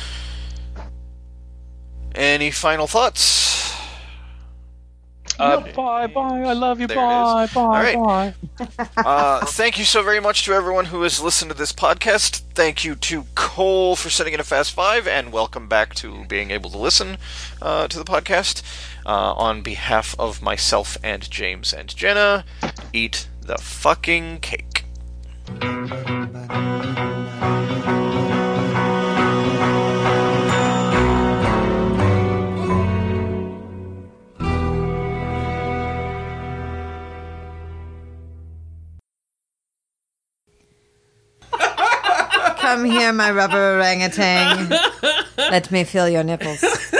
Any final thoughts? Bye. I love you. There Bye. it is. All right. Bye. Thank you so very much to everyone who has listened to this podcast. Thank you to Cole for sending in a Fast Five, and welcome back to being able to listen to the podcast. On behalf of myself and James and Jenna, eat the fucking cake. Come here, my rubber orangutan. Let me feel your nipples.